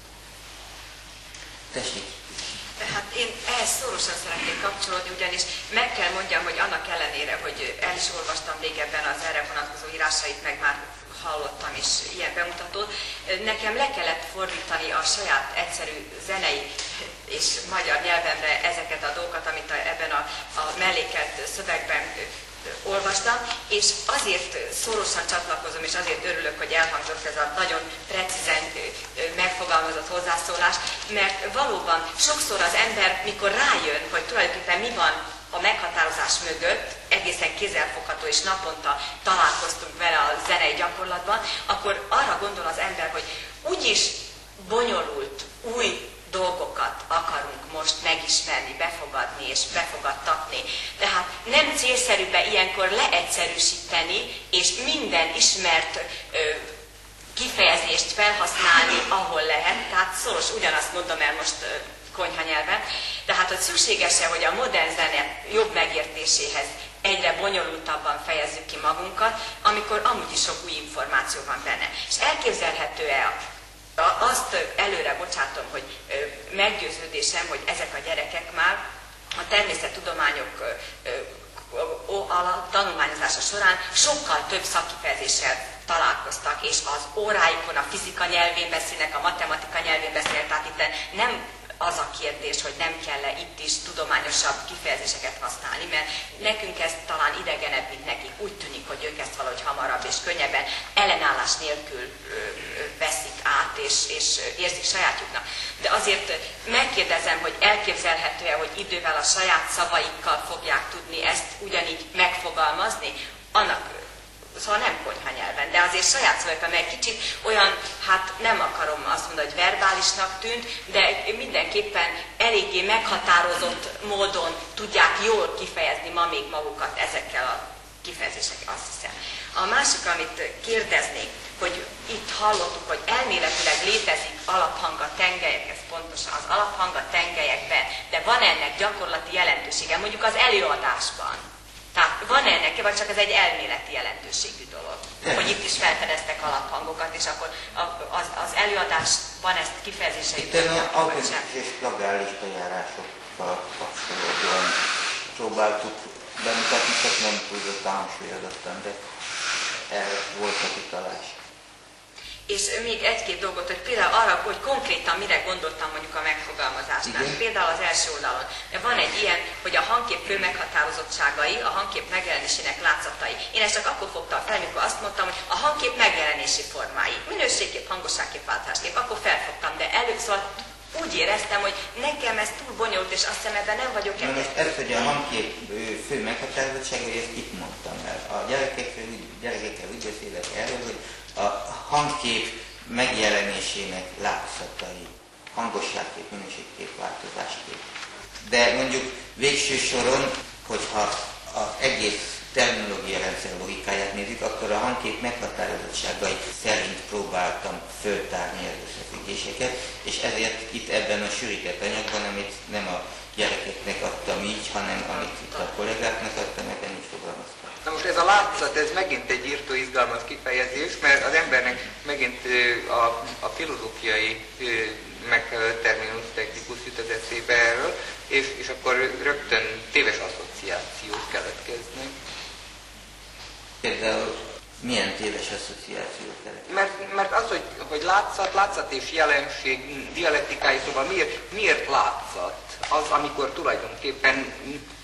Tessék. Hát én ehhez szorosan szeretnék kapcsolódni, ugyanis meg kell mondjam, hogy annak ellenére, hogy el is olvastam régebben az erre vonatkozó írásait, meg már hallottam is ilyen bemutatót, nekem le kellett fordítani a saját egyszerű zenei és magyar nyelvemre ezeket a dolgokat, amit a, ebben a, a mellékelt szövegben olvastam, és azért szorosan csatlakozom, és azért örülök, hogy elhangzott ez a nagyon precízen megfogalmazott hozzászólás, mert valóban sokszor az ember, mikor rájön, hogy tulajdonképpen mi van a meghatározás mögött, egészen kézzelfogható, és naponta találkoztunk vele a zenei gyakorlatban, akkor arra gondol az ember, hogy úgyis bonyolult, új dolgokat akarunk most megismerni, befogadni és befogadtatni. Tehát nem célszerűbb ilyenkor leegyszerűsíteni, és minden ismert ö, kifejezést felhasználni, ahol lehet. Tehát szoros ugyanazt mondom el most ö, konyhanyelven. Tehát, hogy szükséges-e, hogy a modern zene jobb megértéséhez egyre bonyolultabban fejezzük ki magunkat, amikor amúgy is sok új információ van benne. És elképzelhető-e azt előre bocsátom, hogy meggyőződésem, hogy ezek a gyerekek már a természettudományok tanulmányozása során sokkal több szakkifejezéssel találkoztak, és az óráikon a fizika nyelvén beszélnek, a matematika nyelvén beszélnek, tehát itt nem az a kérdés, hogy nem kell-e itt is tudományosabb kifejezéseket használni, mert nekünk ez talán idegenebb, mint nekik. Úgy tűnik, hogy ők ezt valahogy hamarabb és könnyebben ellenállás nélkül ö, ö, veszik át, és, és érzik sajátjuknak. De azért megkérdezem, hogy elképzelhető-e, hogy idővel a saját szavaikkal fogják tudni ezt ugyanígy megfogalmazni, annak szóval nem konyhanyelven, de azért saját szavakkal, mert kicsit olyan, hát nem akarom azt mondani, hogy verbálisnak tűnt, de mindenképpen eléggé meghatározott módon tudják jól kifejezni ma még magukat ezekkel a kifejezésekkel, azt hiszem. A másik, amit kérdeznék, hogy itt hallottuk, hogy elméletileg létezik alaphang a tengelyek, ez pontosan az alaphang a tengelyekben, de van ennek gyakorlati jelentősége, mondjuk az előadásban. Tehát van ennek, vagy csak ez egy elméleti jelentőségű dolog, hogy itt is felfedeztek alaphangokat, és akkor az, az előadásban ezt kifejezéseit... Itt a autentikus és plagális eljárásokkal kapcsolatban próbáltuk bemutatni, csak nem túlzott hangsúlyozottan, de erre volt a kitalás. És még egy-két dolgot, hogy például arra, hogy konkrétan mire gondoltam mondjuk a megfogalmazásnál. Igen. Például az első oldalon. Van egy ilyen, hogy a hangkép fő meghatározottságai, a hangkép megjelenésének látszatai. Én ezt csak akkor fogtam fel, amikor azt mondtam, hogy a hangkép megjelenési formái. Minőségkép, hangosságkép, váltáskép. Akkor felfogtam, de előbb szóval úgy éreztem, hogy nekem ez túl bonyolult, és azt hiszem, ebben nem vagyok ebben. Most ezt, hogy a hangkép fő meghatározottságai, ezt itt mondtam el. A gyerekekkel, gyerekekkel úgy beszélek erről, hogy a hangkép megjelenésének látszatai, hangosságkép, minőségkép, változáskép. De mondjuk végső soron, hogyha az egész terminológia rendszer logikáját nézzük, akkor a hangkép meghatározottságai szerint próbáltam föltárni az összefüggéseket, és ezért itt ebben a sűrített anyagban, amit nem a gyerekeknek adtam így, hanem amit itt a kollégáknak adtam, ebben így fogalmaztam. Na most ez a látszat, ez megint egy írtó izgalmas kifejezés, mert az embernek megint a, a filozófiai megfelelő terminus technikus jut az eszébe erről, és, és akkor rögtön téves asszociációk keletkeznek. Például milyen téves asszociációk keletkeznek? Mert, mert az, hogy, hogy látszat, látszat és jelenség dialektikai, szóval miért, miért látszat? Az, amikor tulajdonképpen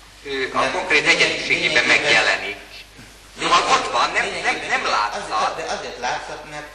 a nem, konkrét egyediségében megjelenik. Szóval ott van, nem, nem, nem látszat. De azért látszat, mert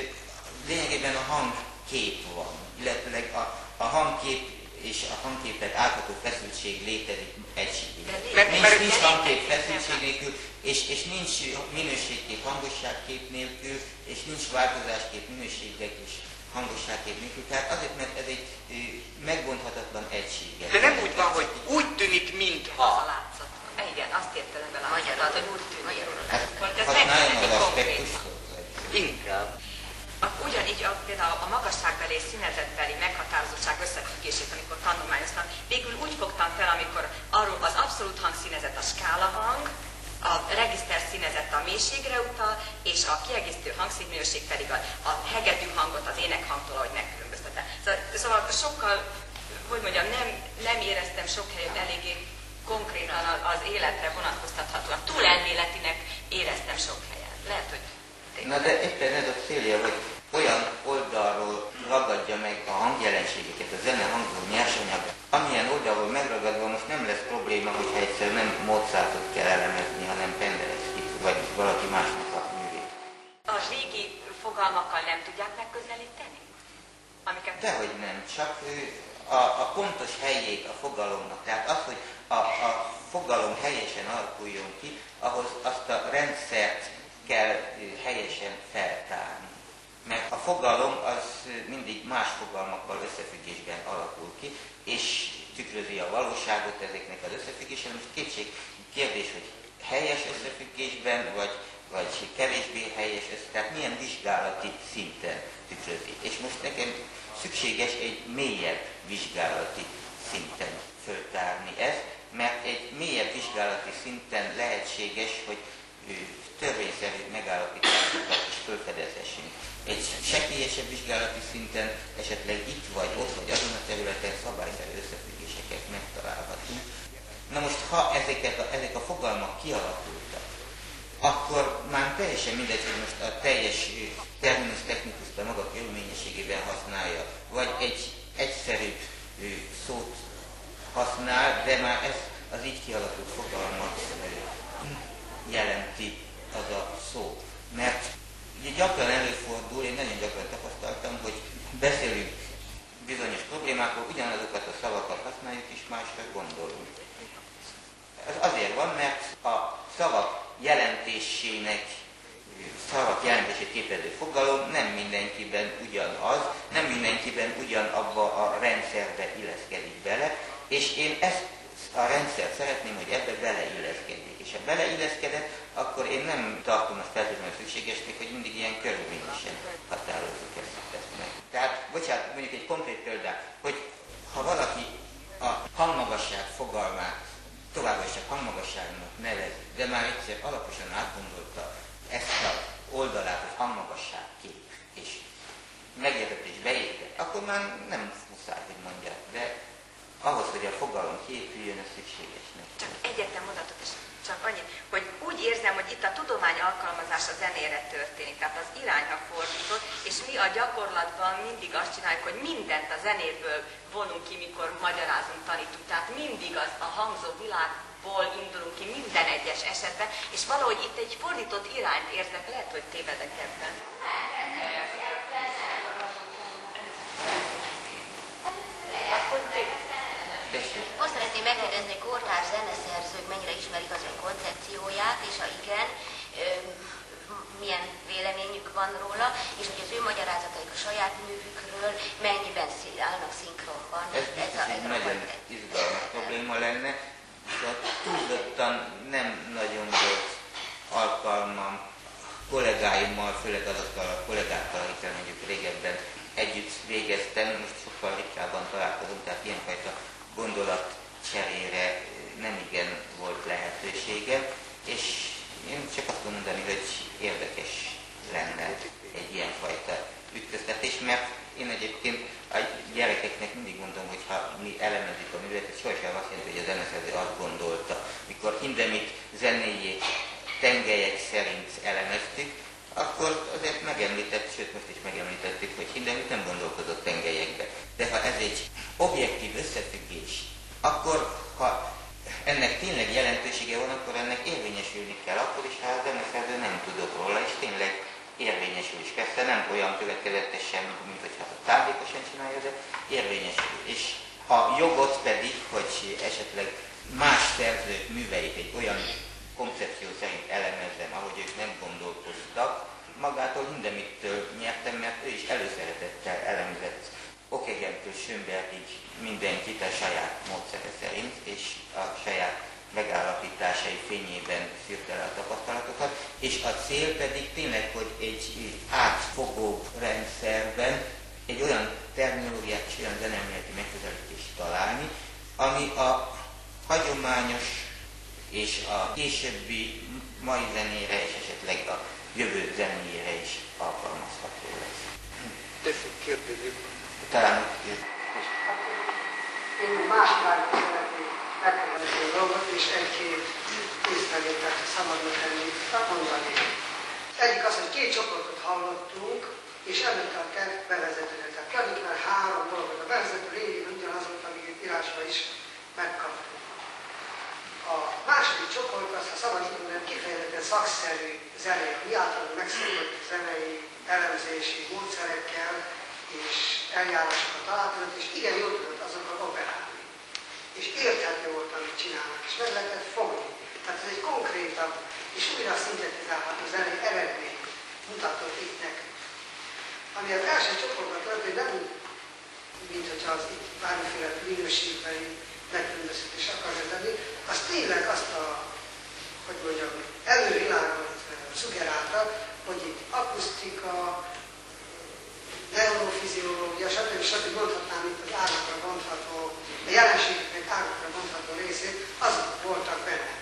lényegében a hangkép van, illetőleg a, a hangkép és a hangképet átható feszültség létezik egységében. Nincs, nincs hangkép feszültség nélkül, és, és nincs minőségkép hangosságkép nélkül, és nincs változáskép minőségek és hangosságkép nélkül. Tehát azért, mert ez egy megbonthatatlan egysége. De nem úgy van, hogy úgy tűnik, mintha. Az a látszat. Igen, azt értelem be látszat, hogy úgy tűnik. Hát, ez használjon meg az konkrét. aspektust. Inkább. Ugyanígy a, például a magasságbeli és színezetbeli meghatározottság összefüggését, amikor tanulmányoztam, végül úgy fogtam fel, amikor arról az abszolút hangszínezet a skála hang, a regiszter színezet a mélységre utal, és a kiegészítő hangszínminőség pedig a, a hegedű hangot az énekhangtól, ahogy megkülönböztetem. Szóval, szóval sokkal, hogy mondjam, nem, nem éreztem sok helyet eléggé konkrétan az életre vonatkoztathatóan. Túl elméletinek éreztem sok helyen. Lehet, hogy... Na de éppen ez a célja, hogy olyan oldalról ragadja meg a hangjelenségeket, a zene hangzó nyersanyag, amilyen oldalról megragadva most nem lesz probléma, hogyha egyszer nem Mozartot kell elemezni, hanem Penderecki, vagy valaki másnak a művét. A régi fogalmakkal nem tudják megközelíteni? Amiket... Dehogy nem, csak a, a pontos helyét a fogalomnak, tehát az, hogy a, a fogalom helyesen alakuljon ki, ahhoz azt a rendszert kell helyesen feltárni. Mert a fogalom az mindig más fogalmakkal összefüggésben alakul ki, és tükrözi a valóságot ezeknek az összefüggésen. Most kétség kérdés, hogy helyes összefüggésben, vagy, vagy kevésbé helyes összefüggésben, tehát milyen vizsgálati szinten tükrözi. És most nekem szükséges egy mélyebb vizsgálati szinten föltárni ezt, mert egy mélyebb vizsgálati szinten lehetséges, hogy törvényszerű megállapításokat is fölfedezhessünk. Egy sekélyesebb vizsgálati szinten esetleg itt vagy ott vagy azon a területen szabályszerű összefüggéseket megtalálhatunk. Na most, ha ezeket a, ezek a fogalmak kialakultak, akkor már teljesen mindegy, hogy most a teljes terminus technicust a maga körülményességében használja, vagy egy egyszerűbb szót használ, de már ez az így kialakult fogalmat jelenti az a szó. Mert gyakran előfordul, én nagyon gyakran tapasztaltam, hogy beszélünk bizonyos problémákról, ugyanazokat a szavakat használjuk, és másra gondolunk. Ez azért van, mert a szavak jelentésének, szavak jelentését képező fogalom nem mindenkiben ugyanaz, nem mindenkiben ugyanabba a rendszerbe illeszkedik bele, és én ezt a rendszert szeretném, hogy ebbe beleilleszkedjék. És ha beleilleszkedett, akkor én nem tartom azt feltétlenül szükségesnek, hogy mindig ilyen körülményesen határozzuk ezt, ezt meg. Tehát, bocsánat, mondjuk egy konkrét példát, hogy ha valaki a hangmagasság fogalmát továbbra is csak hangmagasságnak nevezi, de már egyszer alaposan átgondolta ezt a oldalát, hogy hangmagasság kép, és megértett és beértett, akkor már nem muszáj, hogy mondják, de ahhoz, hogy a fogalom kiépüljön, ez szükségesnek. Csak egyetlen mondatot is, csak annyi, hogy úgy érzem, hogy itt a tudomány alkalmazása zenére történik, tehát az irányra fordított, és mi a gyakorlatban mindig azt csináljuk, hogy mindent a zenéből vonunk ki, mikor magyarázunk, tanítunk, tehát mindig az a hangzó világból indulunk ki minden egyes esetben, és valahogy itt egy fordított irányt érzek, lehet, hogy tévedek ebben. Azt szeretném megkérdezni, hogy kortárs zeneszerzők mennyire ismerik az ön koncepcióját, és ha igen, milyen véleményük van róla, és hogy az ő magyarázataik a saját művükről mennyiben állnak szinkronban. Ez, ez, a, ez egy nagyon izgalmas probléma lenne, de túlzottan nem nagyon volt alkalmam kollégáimmal, főleg azokkal a kollégákkal, akikkel mondjuk régebben együtt végeztem, most sokkal ritkábban találkozunk, tehát ilyenfajta gondolatcserére nem igen volt lehetősége, és én csak azt tudom mondani, hogy érdekes lenne egy ilyenfajta ütköztetés, mert én egyébként a gyerekeknek mindig mondom, hogy ha mi elemezzük a művelet, sohasem azt jelenti, hogy a zeneszerző azt gondolta. Mikor Hindemith zenéjét tengelyek szerint elemeztük, akkor azért megemlített, sőt most is megemlítettük, hogy Hindemith nem gondolkodott tengelyekbe. De ha ez egy objektív összefüggés, akkor ha ennek tényleg jelentősége van, akkor ennek érvényesülni kell akkor is, ha a zeneszerző nem tudott róla, és tényleg érvényesül is. Persze nem olyan következetesen, mint hogyha tárgyékosan csinálja, de érvényesül. És a jogot pedig, hogy esetleg más szerzők műveit egy olyan koncepció szerint elemezzem, ahogy ők nem gondolkoztak, magától Hindemith-től nyertem, mert ő is előszeretettel elemzett Okegentől Schönbergig mindenkit a saját módszere szerint, és a saját megállapításai fényében szűrte le a tapasztalatokat, és a cél pedig tényleg, hogy egy átfogó rendszerben egy olyan terminológiát és olyan zeneelméleti megközelítést találni, ami a hagyományos és a későbbi mai zenére és esetleg a jövő zenéjére is alkalmazható lesz. Tessék kérdezni. Talán úgy Én más irányba szeretnék megkérdezni a dolgot, és egy-két észrevételt szabadna tenni, mondani. Egyik az, hogy két csoportot hallottunk, és előtte a kettő bevezetőre. Tehát tulajdonképpen három dolgot. A bevezető révén ugyanazok, amiket írásban is megkaptunk. A második csoport az, ha szabad így mondani, kifejezetten szakszerű zenei, mi általában megszokott zenei elemzési módszerekkel és eljárásokat találkozott, és igen jól tudott azokkal operálni. És érthető volt, amit csinálnak, és meg lehetett fogni. Tehát ez egy konkrétabb és újra szintetizálható zenei eredmény mutatott itt nekünk. Ami az első csoportban történt, nem mint hogyha az itt bármiféle minőségbeli megkülönböztetés akarja tenni, az tényleg azt a, hogy mondjam, elővilágot szuggerálta, hogy itt akusztika, neurofiziológia, stb. stb. Mondhatnám itt az ágakra bontható, a jelenségeknek ágakra bontható részét, azok voltak benne.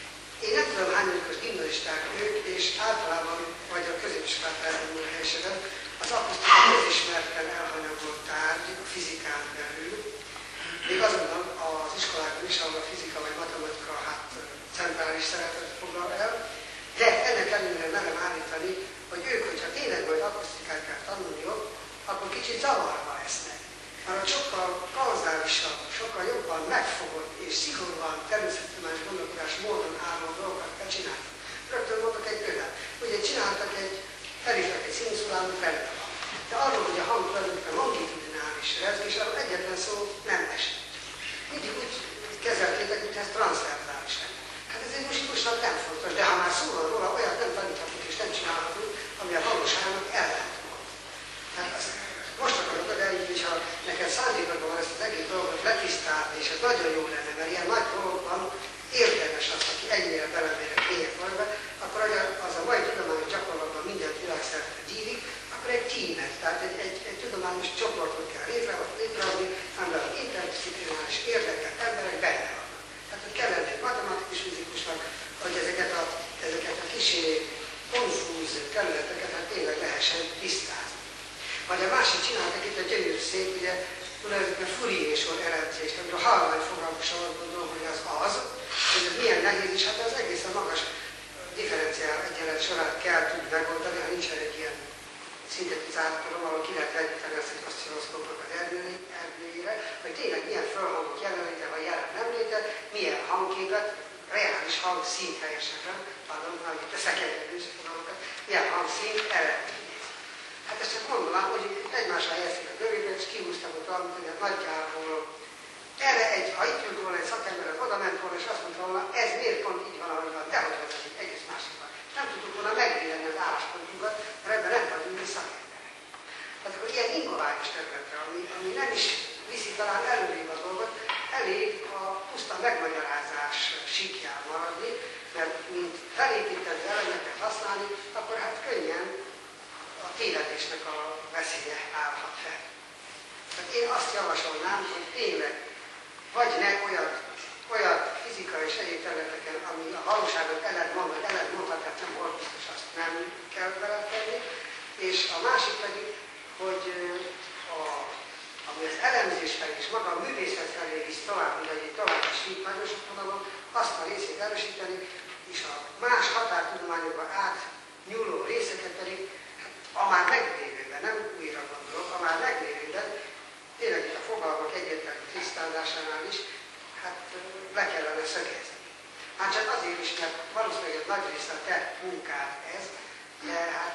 Én nem tudom, hányadikos gimnazisták ők, és általában, vagy a középiskolát elmúló helyesen, az akusztika közismerten elhanyagolt tárgy a fizikán belül, még azonban az iskolákban is, ahol a fizika vagy matematika hát centrális szerepet foglal el, de ennek ellenére merem állítani, hogy ők, hogyha tényleg majd akusztikát kell tanulniuk, akkor kicsit zavarba lesznek. Mert sokkal kauzálisabb, sokkal jobban megfogott és szigorúan természettudományos gondolkodás módon álló dolgokat kell csinálni. Rögtön mondok egy példát. Ugye csináltak egy, felírtak egy színszólámot, benne van. De arról, hogy a hang tulajdonképpen longitudinális rezgés, arról egyetlen szó nem esett. Mindig úgy kezeltétek, mint ez transzverzális lenne. Hát ez egy muzsikusnak nem fontos, de ha már szó van róla, olyat nem taníthatunk és nem csinálhatunk, ami a valóságnak ellent volt. Tehát azt most akarok odaelni, hogyha neked szándékodban van ezt az egész dolgot letisztálni, és ez nagyon jó lenne, mert ilyen nagy dolgokban érdemes az, aki ennyire belemére kények valóban, akkor az a mai tudományos gyakorlatban mindent világszerte gyírik, akkor egy tímet, tehát egy, egy, egy tudományos csoportot kell létrehozni, amivel az interdisziplináris érdekelt emberek benne vannak. Tehát, hogy kellene egy matematikus fizikusnak, hogy ezeket a, ezeket a kisé konfúz területeket hát tényleg lehessen tisztázni. Vagy a másik csináltak itt a gyönyörű szép, ugye, tulajdonképpen Fourier-sor elemzést, amiről halvány fogalmasan gondolom, hogy az az, hogy ez milyen nehéz, és hát az egészen magas differenciál egyenlet sorát kell tudni megoldani, ha nincsen egy ilyen szintetizátorom, ahol ki lehet elíteni ezt egy oszcilloszkópnak az erdőjére, hogy tényleg milyen fölhangok jelenléte, vagy jelen nem léte, milyen hangképet, reális hangszint helyesen, pardon, amit a szekerjedős fogalmakat, milyen hangszint eredményez. Hát ezt csak mondanám, hogy egymásra helyezték a körülbelül, és kihúztam ott valamit, hogy nagyjából erre egy, ha itt jött volna egy szakember, az oda ment volna, és azt mondta volna, ez miért pont így van, ahogy van, dehogy van, ez egy egész másik van. Nem tudtuk volna megvédeni az álláspontunkat, mert ebben nem vagyunk mi szakemberek. Tehát akkor ilyen innovációs területre, ami, ami nem is viszi talán előrébb a dolgot, elég a puszta megmagyarázás síkján maradni, mert mint felépíteni elemeket használni, akkor hát könnyen a tévedésnek a veszélye állhat fel. Tehát én azt javasolnám, hogy tényleg vagy ne olyat, olyat fizikai és egyéb területeken, ami a valóságot ellent mond, vagy ellent mondhat, tehát nem volt biztos, azt nem kell beletenni. És a másik pedig, hogy a, ami az rendezés felé és maga a művészet felé visz tovább, hogy egy tovább is vitt nagyon sok vonalon, azt a részét erősíteni, és a más határtudományokban átnyúló részeket pedig, hát, a már meglévőben, nem újra gondolok, a már meglévőben, tényleg itt a fogalmak egyértelmű tisztázásánál is, hát le kellene szögezni. Hát csak azért is, mert valószínűleg nagy része a te munkád ez, de hát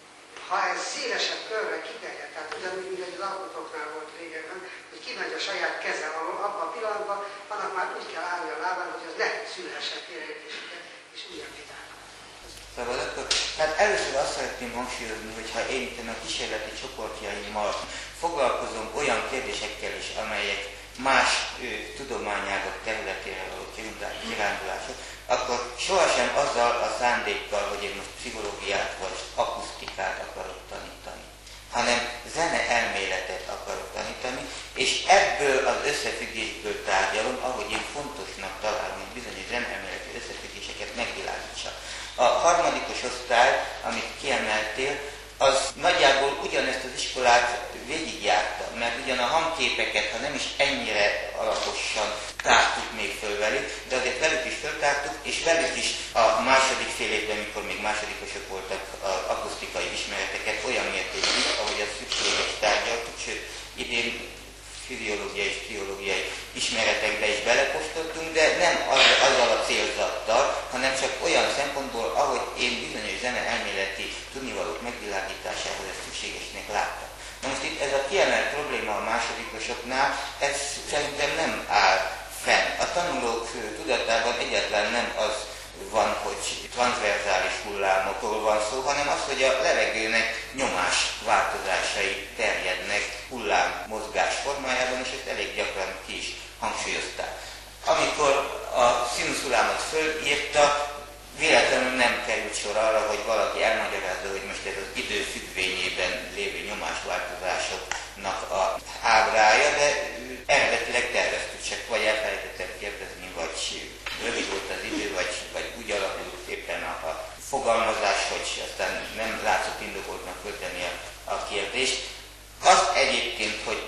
ha ez szélesebb körre kiterjed, tehát ugyanúgy, mint egy az alkotóknál volt régebben, hogy kimegy a saját keze alól, abban a pillanatban, annak már úgy kell állni a lábán, hogy az ne szülhessen félreértéseket és újabb vitákat. Szóval akkor, hát először azt szeretném hangsúlyozni, hogy ha én itt a kísérleti csoportjaimmal foglalkozom olyan kérdésekkel is, amelyek más ő, tudományágak területére való kirándulások, akkor sohasem azzal a szándékkal, hogy én most pszichológiát vagy akusztikát akarok tanítani, hanem zeneelméletet akarok tanítani, és ebből az összefüggésből tárgyalom, ahogy én fontosnak találom, hogy bizonyos zeneelméleti összefüggéseket megvilágítsa. A harmadikos osztály, amit kiemeltél, az nagyjából ugyanezt az iskolát végigjárta, mert ugyan a hangképeket, ha nem is ennyire alaposan tártuk még föl velük, de azért velük is föltártuk, és velük is a második fél évben, mikor még másodikosok voltak, az akusztikai ismereteket olyan mértékben, ahogy az szükséges tárgyaltuk, sőt, idén fiziológiai és pszichológiai ismeretekbe is belekóstoltunk, de nem az, azzal a célzattal, hanem csak olyan szempontból, ahogy én bizonyos zeneelméleti tudnivalók megvilágításához ezt szükségesnek láttam. Na most itt ez a kiemelt probléma a másodikosoknál, ez szerintem nem áll fenn. A tanulók tudatában egyáltalán nem az van, hogy transzverzális hullámokról van szó, hanem az, hogy a levegőnek nyomás változásai terjednek hullám mozgás formájában, és ezt elég gyakran ki is hangsúlyozták. Amikor a színuszhullámot fölírta, véletlenül nem került sor arra, hogy valaki elmagyarázza, hogy most ez az idő függvényében lévő nyomásváltozásoknak a ábrája, de eredetileg terveztük, csak vagy elfelejtettem kérdezni, vagy rövid volt az idő, vagy, vagy úgy alakult éppen a, a fogalmazás, hogy aztán nem látszott indokoltnak föltenni a, a kérdést. Az egyébként, hogy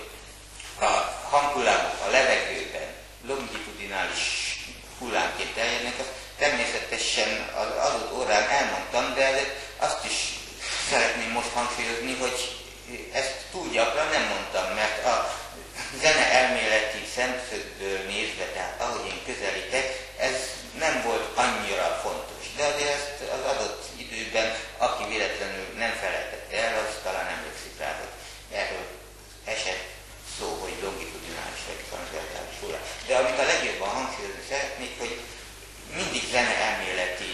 a hanghullámok a levegőben longitudinális hullámként terjednek, azt természetesen az adott órán elmondtam, de azt is szeretném most hangsúlyozni, hogy ezt túl gyakran nem mondtam, mert a zeneelméleti szemszögből nézve, tehát ahogy én közelítek, ez nem volt annyira fontos. De azért ezt az adott időben, aki véletlenül nem felejtette el, az talán emlékszik rá, hogy erről esett szó, hogy longitudinális vagy transzverzális hullám. De amit a legjobban hangsúlyozni szeretnék, hogy mindig zeneelméleti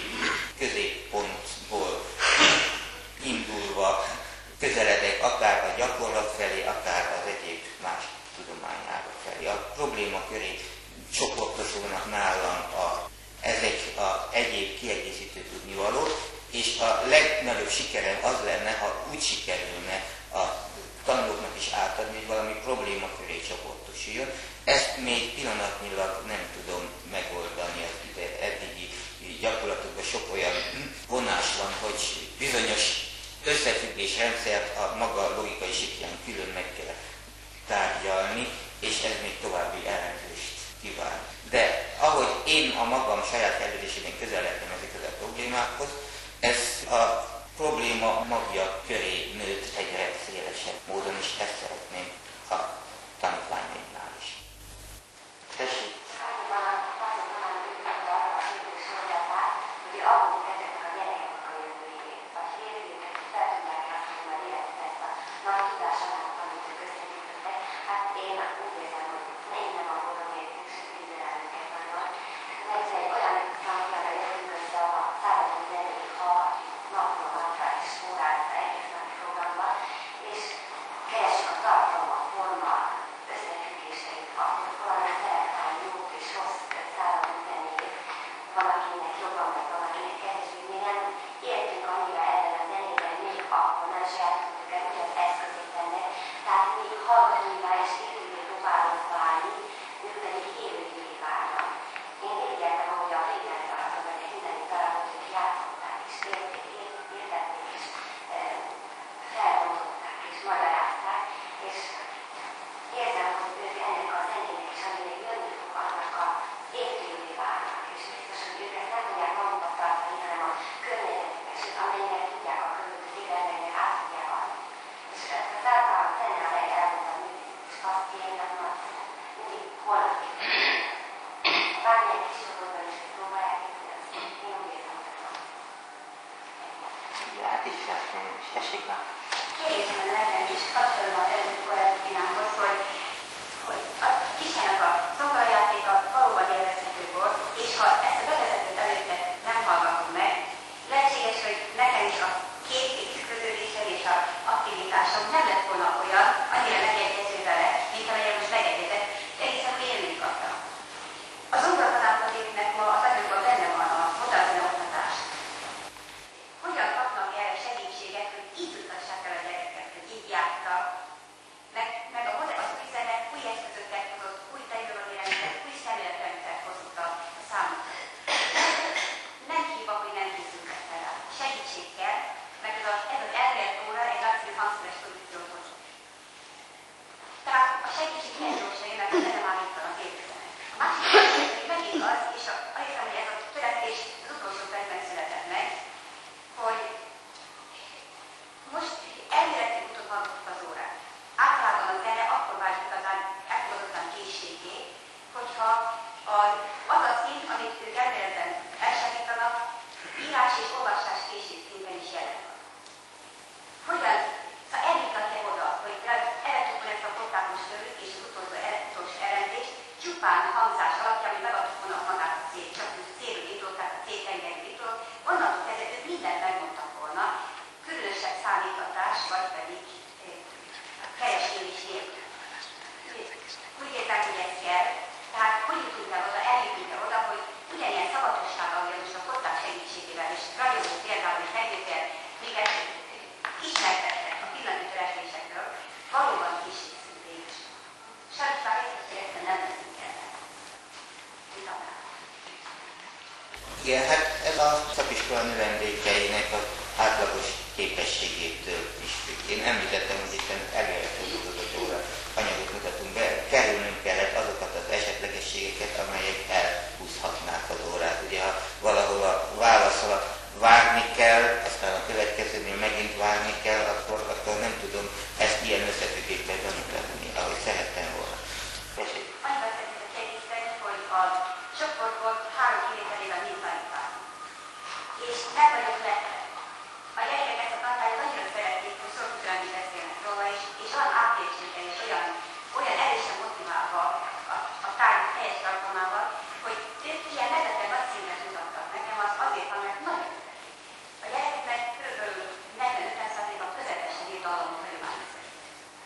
középpontból indulva közeledek akár a gyakorlat felé, akár az egyéb más tudományágak felé. A problémaköré csoportosulnak nálam a, ezek a egyéb kiegészítő tudnivaló, és a legnagyobb sikerem az lenne, ha úgy sikerülne a tanulóknak is átadni, hogy valami problémaköré csoportosuljon. Ezt még pillanatnyilag nem tudom megoldani, az ide eddigi gyakorlatokban sok olyan vonás van, hogy bizonyos összefüggésrendszert a maga logikai sikján külön meg kell tárgyalni, és ez még további elemzést kíván. De ahogy én a magam saját fejlődésében közeledtem ezekhez a problémákhoz, ez a probléma magja köré nőtt egyre szélesebb módon, és ezt szeretném a tanítványaimnál is. Tessék! Keresünk a tartalmat. Igen, hát ez a szakiskola növendékeinek az átlagos képességétől is függ. Én említettem, hogy itt elérhetőződött óra anyagot mutatunk be, kerülnünk kellett azokat az esetlegességeket, amelyek elhúzhatnák az órát. Ugye ha valahol a válasz alatt várni kell, aztán a következőnél megint várni kell, akkor, akkor nem tudom ezt ilyen összefüggésben bemutatni, ahogy szerettem volna. Tessék. Annyiban szeretnék kérdezni, hogy a csoportot három kivételével mind tanítani. És meg vagyok lepve. A gyerekek ezt a tantárt annyira szeretik, hogy szorkulani beszélnek róla, és, és olyan átértsége és olyan, olyan erősen motiválva a, a tárgy teljes tartalmával, hogy ők ilyen nevetlen nagy színet mutattak nekem, az azért van, mert nagyon szeretik. A gyerekeknek kb. negyven-ötven százaléka közepesen írt dallamot hagyományos szerint.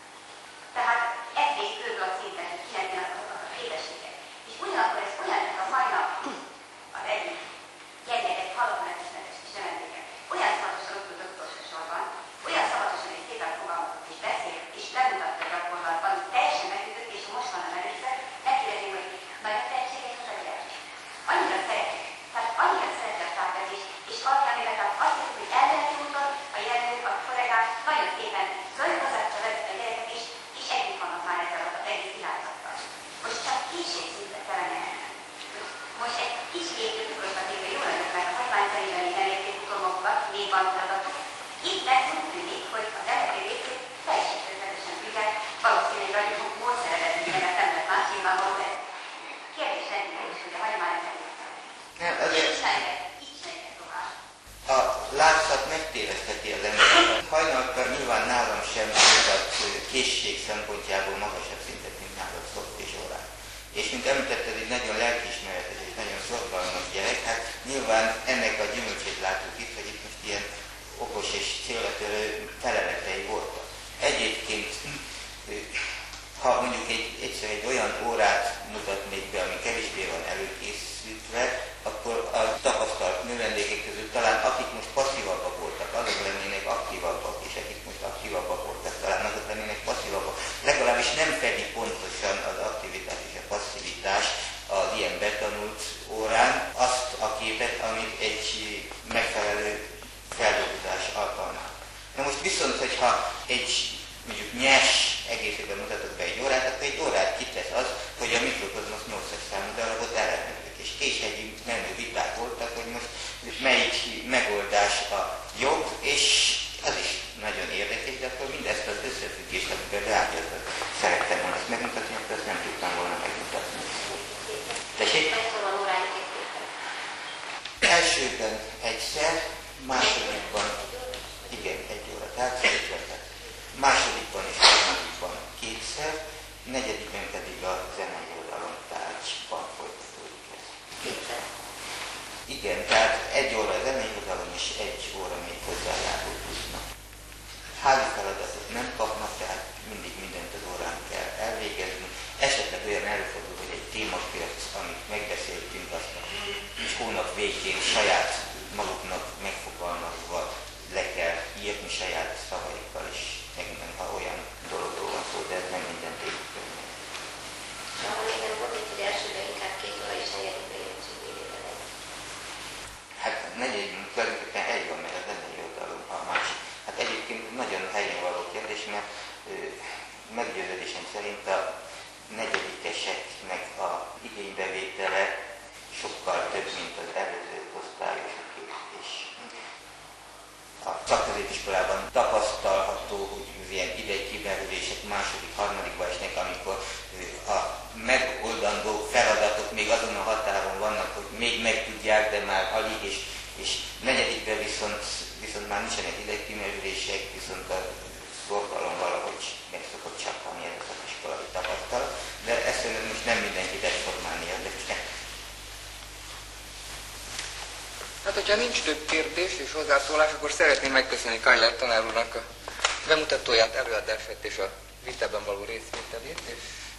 Tehát ez még kb. A szinten, hogy kilenc a képességek. És ugyanakkor ez olyan, mint a mai nap az egyik gyermekek hallatmenetes és növendékek. Olyan szabatosan ott ült utolsó sorban, olyan szabatosan és szépen fogalmazott és beszélt, és bemutatta a gyakorlatban, teljesen megütött, és most van a először, megkérdezném, hogy nagyon tehetséges az a gyerek. Annyira szeretek, tehát annyira szeretek tárgyat, és, és alkalmilag azt hiszem, hogy ellenúton a jelző, a kollégák nagyon szépen szolgáltatásra vezet a gyereket, és, és együtt vannak már ezzel az egész irányzattal. Most csak készségszintre kellene. Most egy kis képű tukrosatében jól adjuk meg a hagyványszerűen nem érték utómokat, még van feladatok. Itt meg úgy tűnik, hogy az emberi részét teljesen közvetesen függel, valószínűleg a módszer eredménye, mert nem lett más nyilvánvaló, de kérdés rendben is, hogy a hagyványszerűen. Nem, azért így csinálják tovább. a látszat megtévesztheti az embereket. Hajnalkor nyilván nálam sem mutat készség szempontjából magasabb szintet, mint nálad szokt és órán. És mint említetted, egy nagyon lelkiismeretes és nagyon szorgalmas gyerek, hát nyilván ennek a gyümölcsét látjuk itt, hogy itt most ilyen okos és célra törő feleletei voltak. Egyébként, ha mondjuk egy, egyszer egy olyan órát mutat még be, ami kevésbé van előkészítve, akkor a tapasztalt növendékek között talán akik most passzívabbak voltak, azok lennének aktívabbak, és akik most aktívabbak voltak, talán azok lennének passzívabbak. Legalábbis nem fedi pontosan az aktivitás és a passzivitás az ilyen betanult órán azt a képet, amit egy megfelelő feldolgozás alkalmaz. Na most viszont, hogyha egy mondjuk nyers egészében mutatok be egy órát, akkor egy órát kitesz az, hogy a mikrokozmosz nyolcas számú darabot elemezzük. És késhegyi menő viták voltak, hogy most melyik megoldás a jobb, és az is nagyon érdekes, de akkor mindezt az összefüggést, amiben beágyazva szerettem volna ezt megmutatni, akkor ezt nem tudtam volna megmutatni. Tessék? Elsőben egyszer, másodikban, igen, egy óra, tehát ötvenet. Másodikban és harmadikban kétszer, negyedikben pedig a zenei oldalon tárgyban folytatódik ez. Kétszer. Igen, tehát egy óra a zenei oldalon és egy óra még hozzájárul plusznak. Házi feladatot nem kapnak, tehát mindig mindent az órán kell elvégezni. Esetleg olyan előfordul, hogy egy témakört, amit megbeszéltünk, azt és hónap végén saját maguknak megfogalmazva le kell írni saját szavaikkal is, megint ha olyan dologról van szó, de ez nem minden témakör. Ahol igen, volt itt, hogy elsőben inkább két óra és negyedikben jön szükségével egy. Hát negyedikben tulajdonképpen egy van, mert a zenei oldalon a másik. Hát egyébként nagyon helyén való kérdés, mert ö, meggyőződésem szerint a negyedikeseknek a igénybevétele sokkal több, mint az előző osztályosoké. És a szakközépiskolában tapasztalható, hogy ilyen idegkimerülések második, harmadikba esnek, amikor a megoldandó feladatok még azon a határon vannak, hogy még megtudják, de már alig, és, és negyedikben viszont, viszont már nincsenek idegkimerülések, viszont a szorgalom valahogy meg szokott csapani ez a szakiskolai tapasztalat, de ezt szerintem most nem mindenkit egyformán érdekel. Hát, hogyha nincs több kérdés és hozzászólás, akkor szeretném megköszönni Kajler tanár úrnak a bemutatóját, előadását és a vitában való részvételét, és